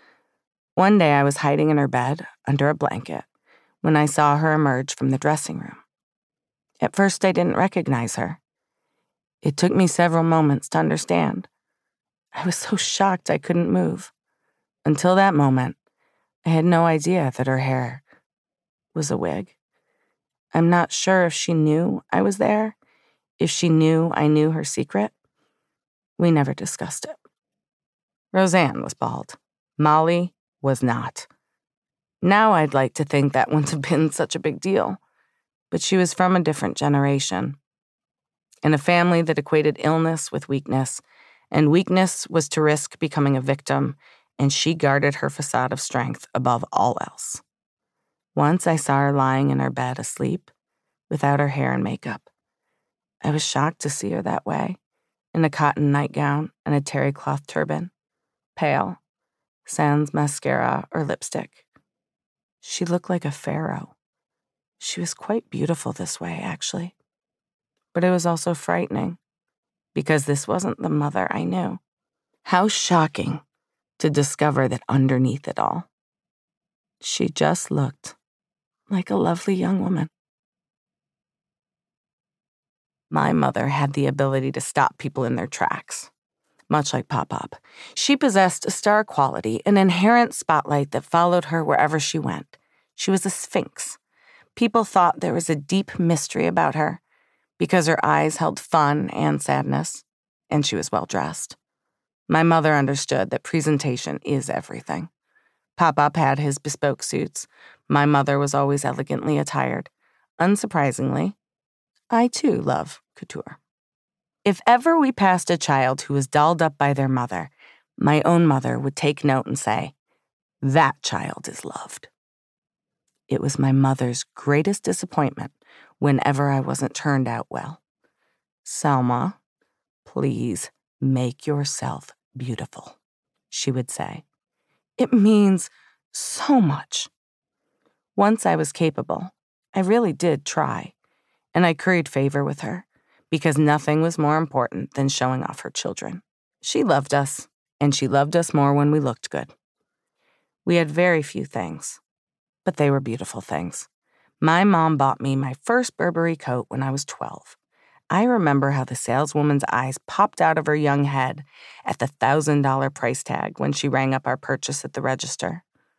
One day I was hiding in her bed under a blanket when I saw her emerge from the dressing room. At first I didn't recognize her. It took me several moments to understand. I was so shocked I couldn't move. Until that moment, I had no idea that her hair was a wig. I'm not sure if she knew I was there, if she knew I knew her secret. We never discussed it. Roseanne was bald. Molly was not. Now I'd like to think that wouldn't have been such a big deal, but she was from a different generation. In a family that equated illness with weakness, and weakness was to risk becoming a victim, and she guarded her facade of strength above all else. Once I saw her lying in her bed asleep, without her hair and makeup. I was shocked to see her that way, in a cotton nightgown and a terry cloth turban, pale, sans mascara or lipstick. She looked like a pharaoh. She was quite beautiful this way, actually. But it was also frightening, because this wasn't the mother I knew. How shocking to discover that underneath it all, she just looked like a lovely young woman. My mother had the ability to stop people in their tracks. Much like Pop-Pop, she possessed a star quality, an inherent spotlight that followed her wherever she went. She was a sphinx. People thought there was a deep mystery about her because her eyes held fun and sadness, and she was well-dressed. My mother understood that presentation is everything. Pop-Up had his bespoke suits. My mother was always elegantly attired. Unsurprisingly, I too love couture. If ever we passed a child who was dolled up by their mother, my own mother would take note and say, "That child is loved." It was my mother's greatest disappointment whenever I wasn't turned out well. "Selma, please make yourself beautiful," she would say. "It means so much." Once I was capable, I really did try, and I curried favor with her because nothing was more important than showing off her children. She loved us, and she loved us more when we looked good. We had very few things, but they were beautiful things. My mom bought me my first Burberry coat when I was twelve. I remember how the saleswoman's eyes popped out of her young head at the one thousand dollars price tag when she rang up our purchase at the register.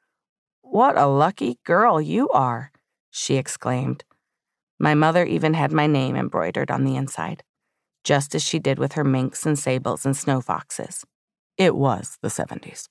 "What a lucky girl you are," she exclaimed. My mother even had my name embroidered on the inside, just as she did with her minks and sables and snow foxes. It was the seventies.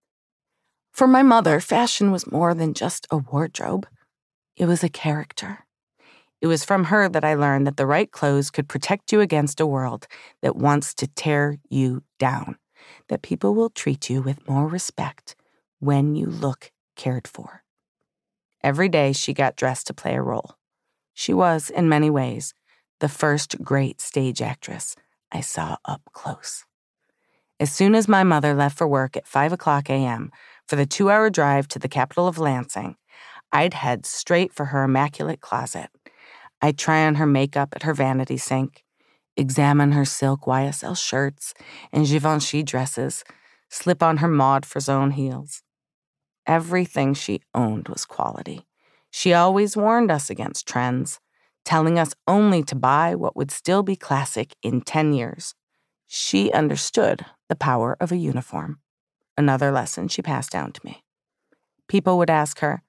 For my mother, fashion was more than just a wardrobe. It was a character. It was from her that I learned that the right clothes could protect you against a world that wants to tear you down, that people will treat you with more respect when you look cared for. Every day she got dressed to play a role. She was, in many ways, the first great stage actress I saw up close. As soon as my mother left for work at five o'clock a.m. for the two-hour drive to the capital of Lansing, I'd head straight for her immaculate closet. I'd try on her makeup at her vanity sink, examine her silk Y S L shirts and Givenchy dresses, slip on her Maud Frazone heels. Everything she owned was quality. She always warned us against trends, telling us only to buy what would still be classic in ten years. She understood the power of a uniform, another lesson she passed down to me. People would ask her,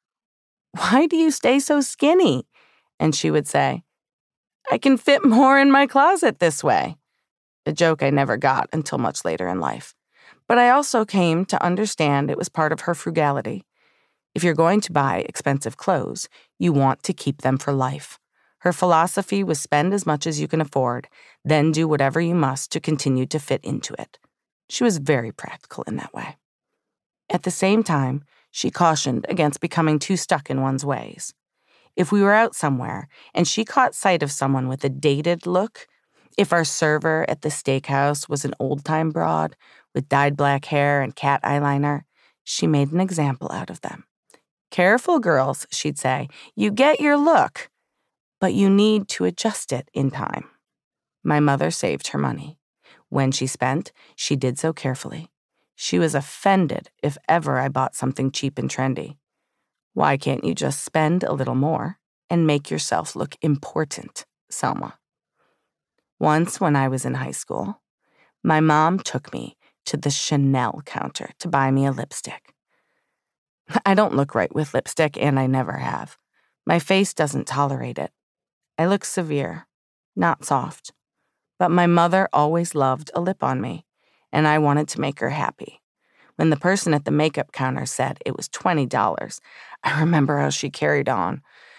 "Why do you stay so skinny?" And she would say, "I can fit more in my closet this way," a joke I never got until much later in life. But I also came to understand it was part of her frugality. If you're going to buy expensive clothes, you want to keep them for life. Her philosophy was spend as much as you can afford, then do whatever you must to continue to fit into it. She was very practical in that way. At the same time, she cautioned against becoming too stuck in one's ways. If we were out somewhere and she caught sight of someone with a dated look, if our server at the steakhouse was an old-time broad with dyed black hair and cat eyeliner, she made an example out of them. "Careful, girls," she'd say. "You get your look, but you need to adjust it in time." My mother saved her money. When she spent, she did so carefully. She was offended if ever I bought something cheap and trendy. "Why can't you just spend a little more and make yourself look important, Selma?" Once, when I was in high school, my mom took me to the Chanel counter to buy me a lipstick. I don't look right with lipstick, and I never have. My face doesn't tolerate it. I look severe, not soft. But my mother always loved a lip on me, and I wanted to make her happy. When the person at the makeup counter said it was twenty dollars, I remember how she carried on.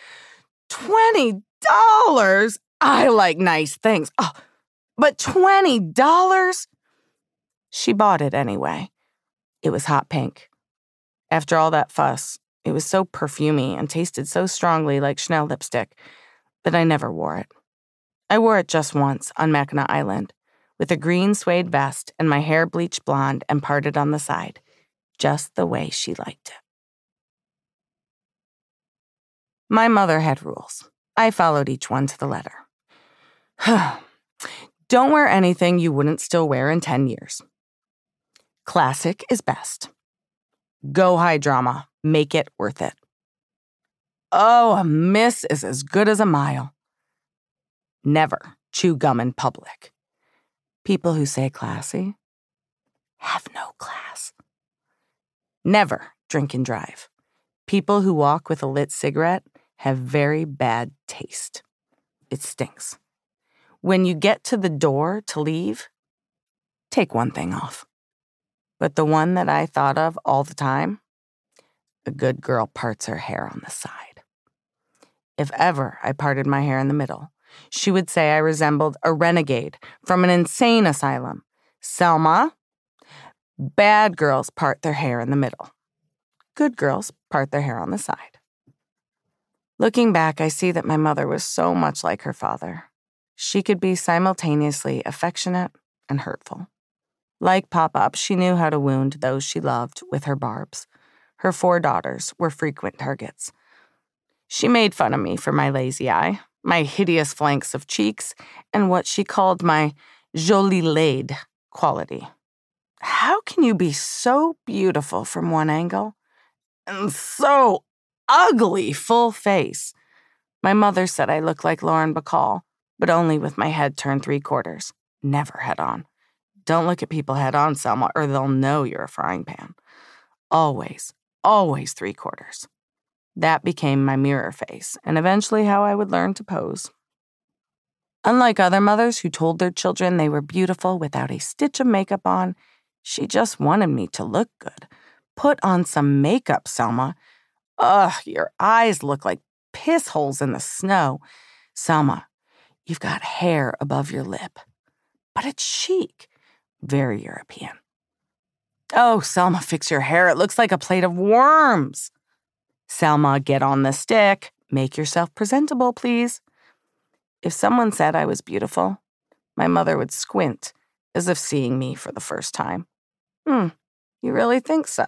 twenty dollars? I like nice things. Oh, but twenty dollars? She bought it anyway. It was hot pink. After all that fuss, it was so perfumey and tasted so strongly like Chanel lipstick that I never wore it. I wore it just once on Mackinac Island, with a green suede vest and my hair bleached blonde and parted on the side, just the way she liked it. My mother had rules. I followed each one to the letter. Don't wear anything you wouldn't still wear in ten years. Classic is best. Go high drama. Make it worth it. Oh, a miss is as good as a mile. Never chew gum in public. People who say classy have no class. Never drink and drive. People who walk with a lit cigarette have very bad taste. It stinks. When you get to the door to leave, take one thing off. But the one that I thought of all the time A good girl parts her hair on the side. If ever I parted my hair in the middle, she would say I resembled a renegade from an insane asylum. Selma, bad girls part their hair in the middle. Good girls part their hair on the side. Looking back, I see that my mother was so much like her father. She could be simultaneously affectionate and hurtful. Like Pop-Up, she knew how to wound those she loved with her barbs. Her four daughters were frequent targets. She made fun of me for my lazy eye, my hideous flanks of cheeks, and what she called my jolie laide quality. How can you be so beautiful from one angle and so ugly full face? My mother said I looked like Lauren Bacall, but only with my head turned three quarters, never head on. Don't look at people head on, Selma, or they'll know you're a frying pan. Always, always three quarters. That became my mirror face, and eventually how I would learn to pose. Unlike other mothers who told their children they were beautiful without a stitch of makeup on, she just wanted me to look good. Put on some makeup, Selma. Ugh, your eyes look like piss holes in the snow. Selma, you've got hair above your lip. But it's chic. Very European. Oh, Selma, fix your hair. It looks like a plate of worms. Selma, get on the stick. Make yourself presentable, please. If someone said I was beautiful, my mother would squint, as if seeing me for the first time. Hmm, you really think so?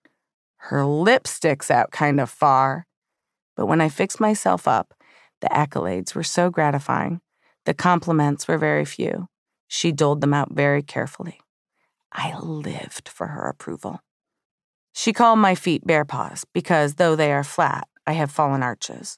Her lip sticks out kind of far. But when I fixed myself up, the accolades were so gratifying. The compliments were very few. She doled them out very carefully. I lived for her approval. She called my feet bear paws because, though they are flat, I have fallen arches.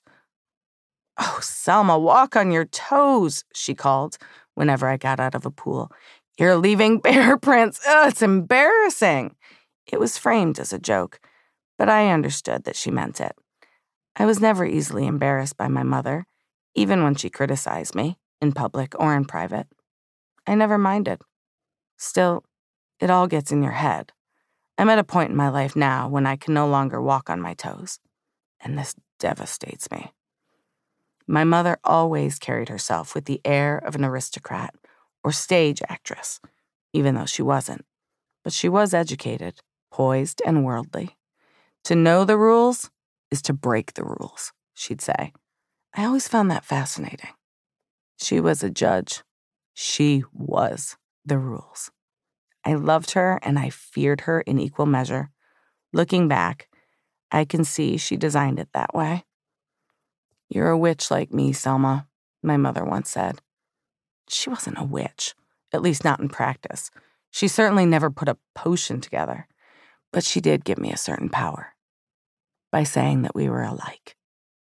Oh, Selma, walk on your toes, she called whenever I got out of a pool. You're leaving bear prints. Ugh, it's embarrassing. It was framed as a joke, but I understood that she meant it. I was never easily embarrassed by my mother, even when she criticized me, in public or in private. I never minded. Still, it all gets in your head. I'm at a point in my life now when I can no longer walk on my toes, and this devastates me. My mother always carried herself with the air of an aristocrat or stage actress, even though she wasn't. But she was educated, poised, and worldly. To know the rules is to break the rules, she'd say. I always found that fascinating. She was a judge. She was the rules. I loved her and I feared her in equal measure. Looking back, I can see she designed it that way. You're a witch like me, Selma, my mother once said. She wasn't a witch, at least not in practice. She certainly never put a potion together, but she did give me a certain power by saying that we were alike.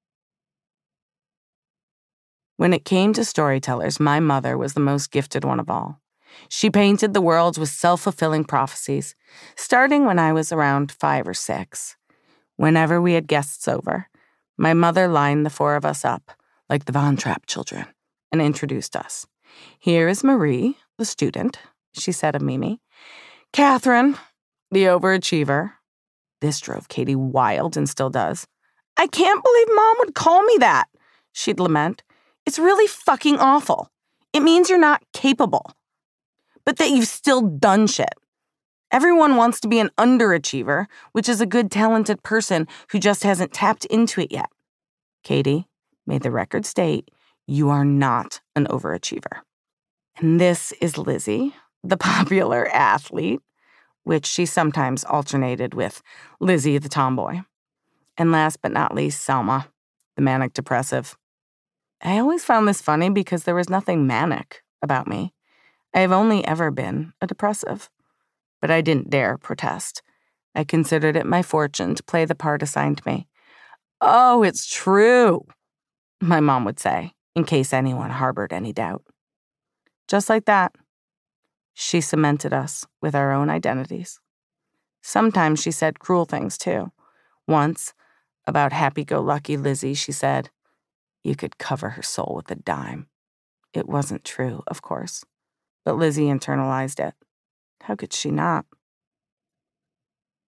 When it came to storytellers, my mother was the most gifted one of all. She painted the world with self-fulfilling prophecies, starting when I was around five or six. Whenever we had guests over, my mother lined the four of us up, like the Von Trapp children, and introduced us. Here is Marie, the student, she said of Mimi. Catherine, the overachiever. This drove Katie wild and still does. I can't believe Mom would call me that, she'd lament. It's really fucking awful. It means you're not capable, but that you've still done shit. Everyone wants to be an underachiever, which is a good, talented person who just hasn't tapped into it yet. Katie, may the record state, you are not an overachiever. And this is Lizzie, the popular athlete, which she sometimes alternated with Lizzie the tomboy. And last but not least, Selma, the manic depressive. I always found this funny because there was nothing manic about me. I have only ever been a depressive. But I didn't dare protest. I considered it my fortune to play the part assigned me. Oh, it's true, my mom would say, in case anyone harbored any doubt. Just like that, she cemented us with our own identities. Sometimes she said cruel things, too. Once, about happy-go-lucky Lizzie, she said, you could cover her soul with a dime. It wasn't true, of course, but Lizzie internalized it. How could she not?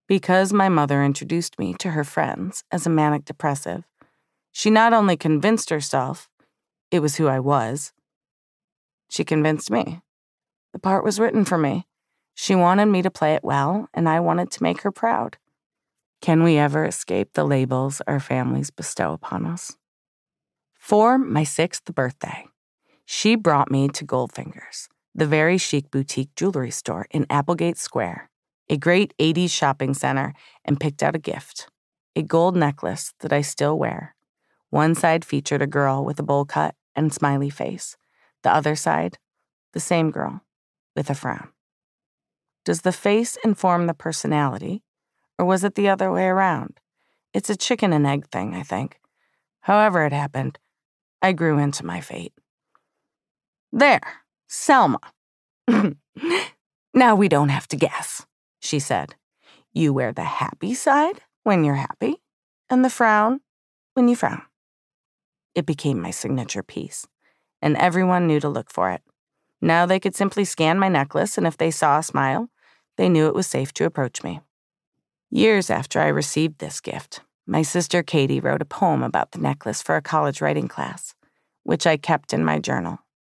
Because my mother introduced me to her friends as a manic depressive, she not only convinced herself it was who I was, she convinced me. The part was written for me. She wanted me to play it well, and I wanted to make her proud. Can we ever escape the labels our families bestow upon us? For my sixth birthday, she brought me to Goldfinger's, the very chic boutique jewelry store in Applegate Square, a great eighties shopping center, and picked out a gift, a gold necklace that I still wear. One side featured a girl with a bowl cut and smiley face. The other side, the same girl, with a frown. Does the face inform the personality, or was it the other way around? It's a chicken and egg thing, I think. However it happened, I grew into my fate. There, Selma. Now we don't have to guess, she said. You wear the happy side when you're happy, and the frown when you frown. It became my signature piece, and everyone knew to look for it. Now they could simply scan my necklace, and if they saw a smile, they knew it was safe to approach me. Years after I received this gift, my sister Katie wrote a poem about the necklace for a college writing class, which I kept in my journal.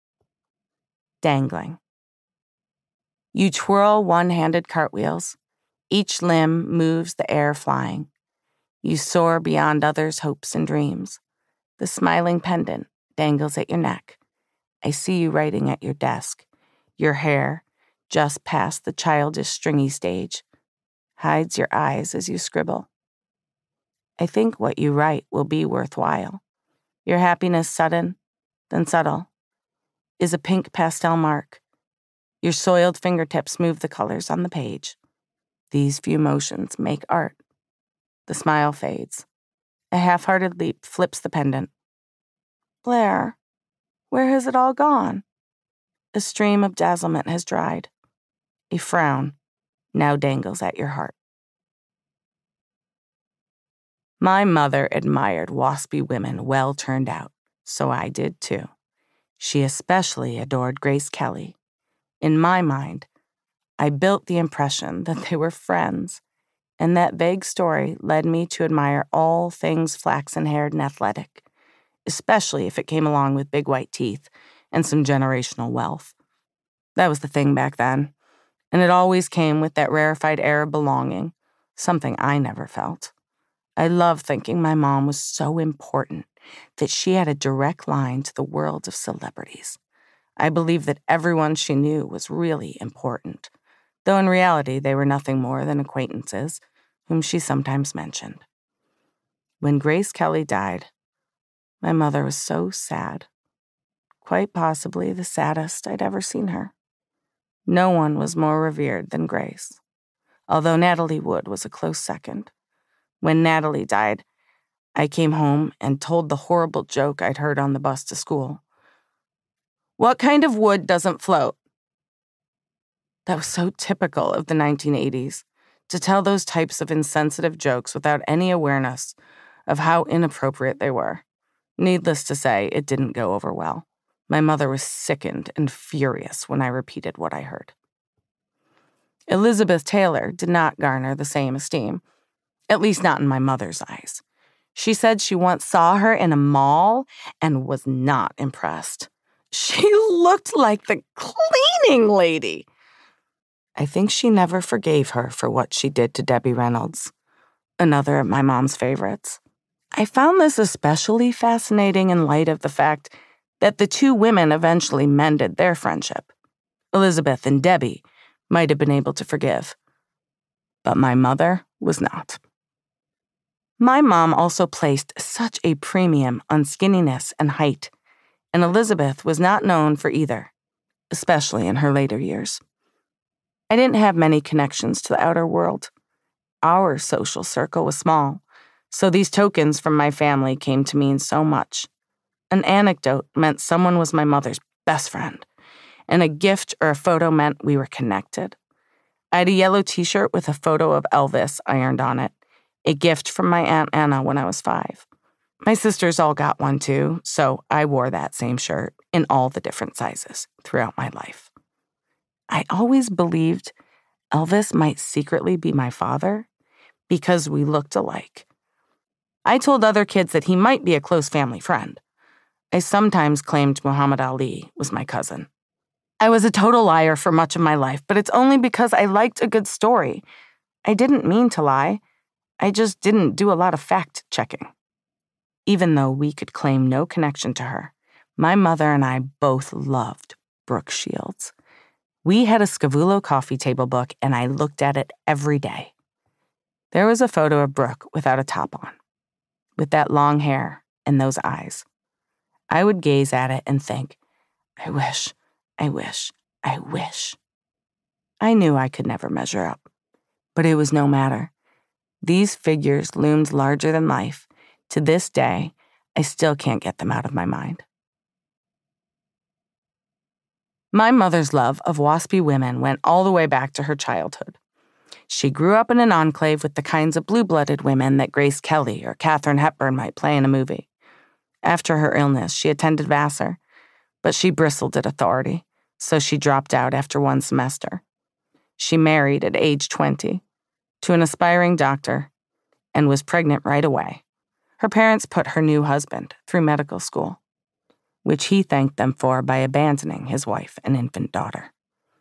Dangling. You twirl one-handed cartwheels. Each limb moves the air flying. You soar beyond others' hopes and dreams. The smiling pendant dangles at your neck. I see you writing at your desk. Your hair, just past the childish stringy stage, hides your eyes as you scribble. I think what you write will be worthwhile. Your happiness sudden, then subtle, is a pink pastel mark. Your soiled fingertips move the colors on the page. These few motions make art. The smile fades. A half-hearted leap flips the pendant. Blair, where has it all gone? A stream of dazzlement has dried. A frown now dangles at your heart. My mother admired waspy women well turned out, so I did too. She especially adored Grace Kelly. In my mind, I built the impression that they were friends, and that vague story led me to admire all things flaxen-haired and athletic, especially if it came along with big white teeth and some generational wealth. That was the thing back then, and it always came with that rarefied air of belonging, something I never felt. I love thinking my mom was so important that she had a direct line to the world of celebrities. I believe that everyone she knew was really important, though in reality they were nothing more than acquaintances, whom she sometimes mentioned. When Grace Kelly died, my mother was so sad, quite possibly the saddest I'd ever seen her. No one was more revered than Grace, although Natalie Wood was a close second. When Natalie died, I came home and told the horrible joke I'd heard on the bus to school. What kind of wood doesn't float? That was so typical of the nineteen eighties, to tell those types of insensitive jokes without any awareness of how inappropriate they were. Needless to say, it didn't go over well. My mother was sickened and furious when I repeated what I heard. Elizabeth Taylor did not garner the same esteem, at least not in my mother's eyes. She said she once saw her in a mall and was not impressed. She looked like the cleaning lady. I think she never forgave her for what she did to Debbie Reynolds, another of my mom's favorites. I found this especially fascinating in light of the fact that the two women eventually mended their friendship. Elizabeth and Debbie might have been able to forgive, but my mother was not. My mom also placed such a premium on skinniness and height, and Elizabeth was not known for either, especially in her later years. I didn't have many connections to the outer world. Our social circle was small, so these tokens from my family came to mean so much. An anecdote meant someone was my mother's best friend, and a gift or a photo meant we were connected. I had a yellow t-shirt with a photo of Elvis ironed on it, a gift from my Aunt Anna when I was five. My sisters all got one too, so I wore that same shirt in all the different sizes throughout my life. I always believed Elvis might secretly be my father, because we looked alike. I told other kids that he might be a close family friend. I sometimes claimed Muhammad Ali was my cousin. I was a total liar for much of my life, but it's only because I liked a good story. I didn't mean to lie. I just didn't do a lot of fact-checking. Even though we could claim no connection to her, my mother and I both loved Brooke Shields. We had a Scavullo coffee table book, and I looked at it every day. There was a photo of Brooke without a top on, with that long hair and those eyes. I would gaze at it and think, I wish, I wish, I wish. I knew I could never measure up, but it was no matter. These figures loomed larger than life. To this day, I still can't get them out of my mind. My mother's love of waspy women went all the way back to her childhood. She grew up in an enclave with the kinds of blue-blooded women that Grace Kelly or Katharine Hepburn might play in a movie. After her illness, she attended Vassar, but she bristled at authority, so she dropped out after one semester. She married at age twenty to an aspiring doctor and was pregnant right away. Her parents put her new husband through medical school, which he thanked them for by abandoning his wife and infant daughter.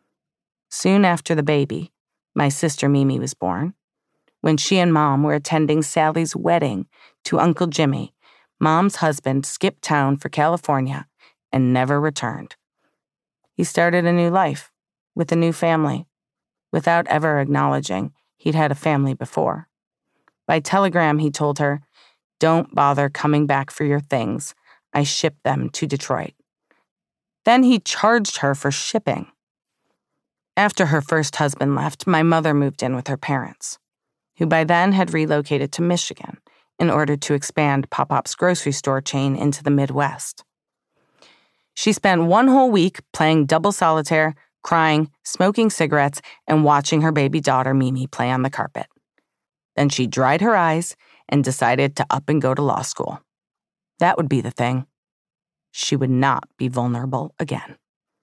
Soon after the baby, my sister Mimi was born. When she and Mom were attending Sally's wedding to Uncle Jimmy, Mom's husband skipped town for California and never returned. He started a new life with a new family, without ever acknowledging he'd had a family before. By telegram, he told her, "Don't bother coming back for your things. I shipped them to Detroit." Then he charged her for shipping. After her first husband left, my mother moved in with her parents, who by then had relocated to Michigan in order to expand Pop-Pop's grocery store chain into the Midwest. She spent one whole week playing double solitaire, crying, smoking cigarettes, and watching her baby daughter Mimi play on the carpet. Then she dried her eyes and decided to up and go to law school. That would be the thing. She would not be vulnerable again.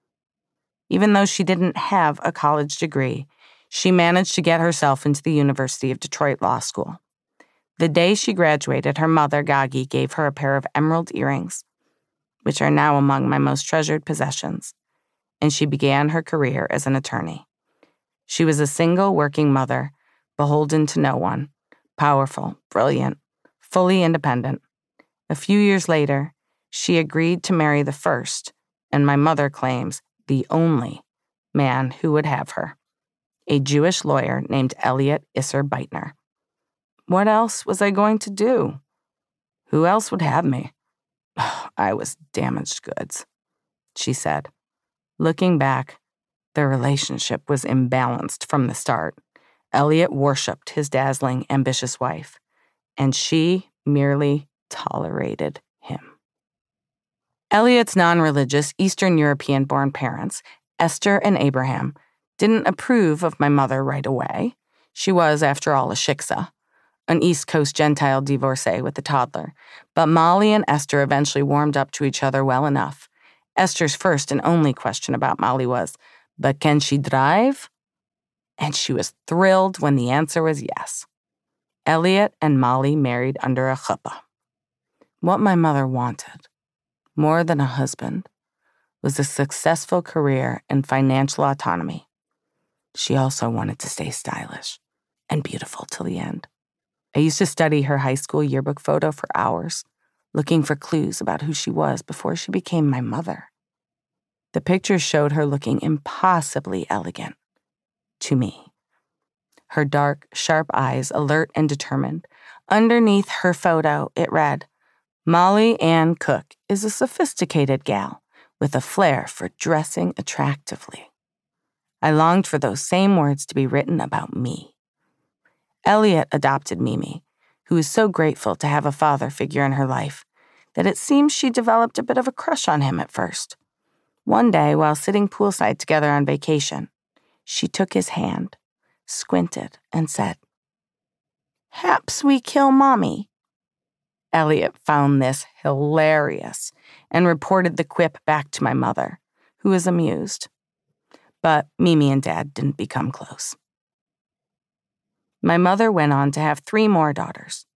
Even though she didn't have a college degree, she managed to get herself into the University of Detroit Law School. The day she graduated, her mother, Gagi, gave her a pair of emerald earrings, which are now among my most treasured possessions, and she began her career as an attorney. She was a single working mother, beholden to no one, powerful, brilliant, fully independent. A few years later, she agreed to marry the first, and my mother claims the only, man who would have her, a Jewish lawyer named Elliot Isser Beitner. What else was I going to do? Who else would have me? I was damaged goods, she said. Looking back, their relationship was imbalanced from the start. Elliot worshipped his dazzling, ambitious wife, and she merely tolerated him. Elliot's non-religious Eastern European-born parents, Esther and Abraham, didn't approve of my mother right away. She was, after all, a shiksa, an East Coast Gentile divorcee with a toddler. But Molly and Esther eventually warmed up to each other well enough. Esther's first and only question about Molly was, "But can she drive?" And she was thrilled when the answer was yes. Elliot and Molly married under a chuppah. What my mother wanted, more than a husband, was a successful career and financial autonomy. She also wanted to stay stylish and beautiful till the end. I used to study her high school yearbook photo for hours, looking for clues about who she was before she became my mother. The pictures showed her looking impossibly elegant to me. Her dark, sharp eyes alert and determined. Underneath her photo, it read, "Molly Ann Cook is a sophisticated gal with a flair for dressing attractively." I longed for those same words to be written about me. Elliot adopted Mimi, who was so grateful to have a father figure in her life that it seems she developed a bit of a crush on him at first. One day, while sitting poolside together on vacation, she took his hand, squinted, and said, "Haps we kill Mommy." Elliot found this hilarious and reported the quip back to my mother, who was amused. But Mimi and Dad didn't become close. My mother went on to have three more daughters.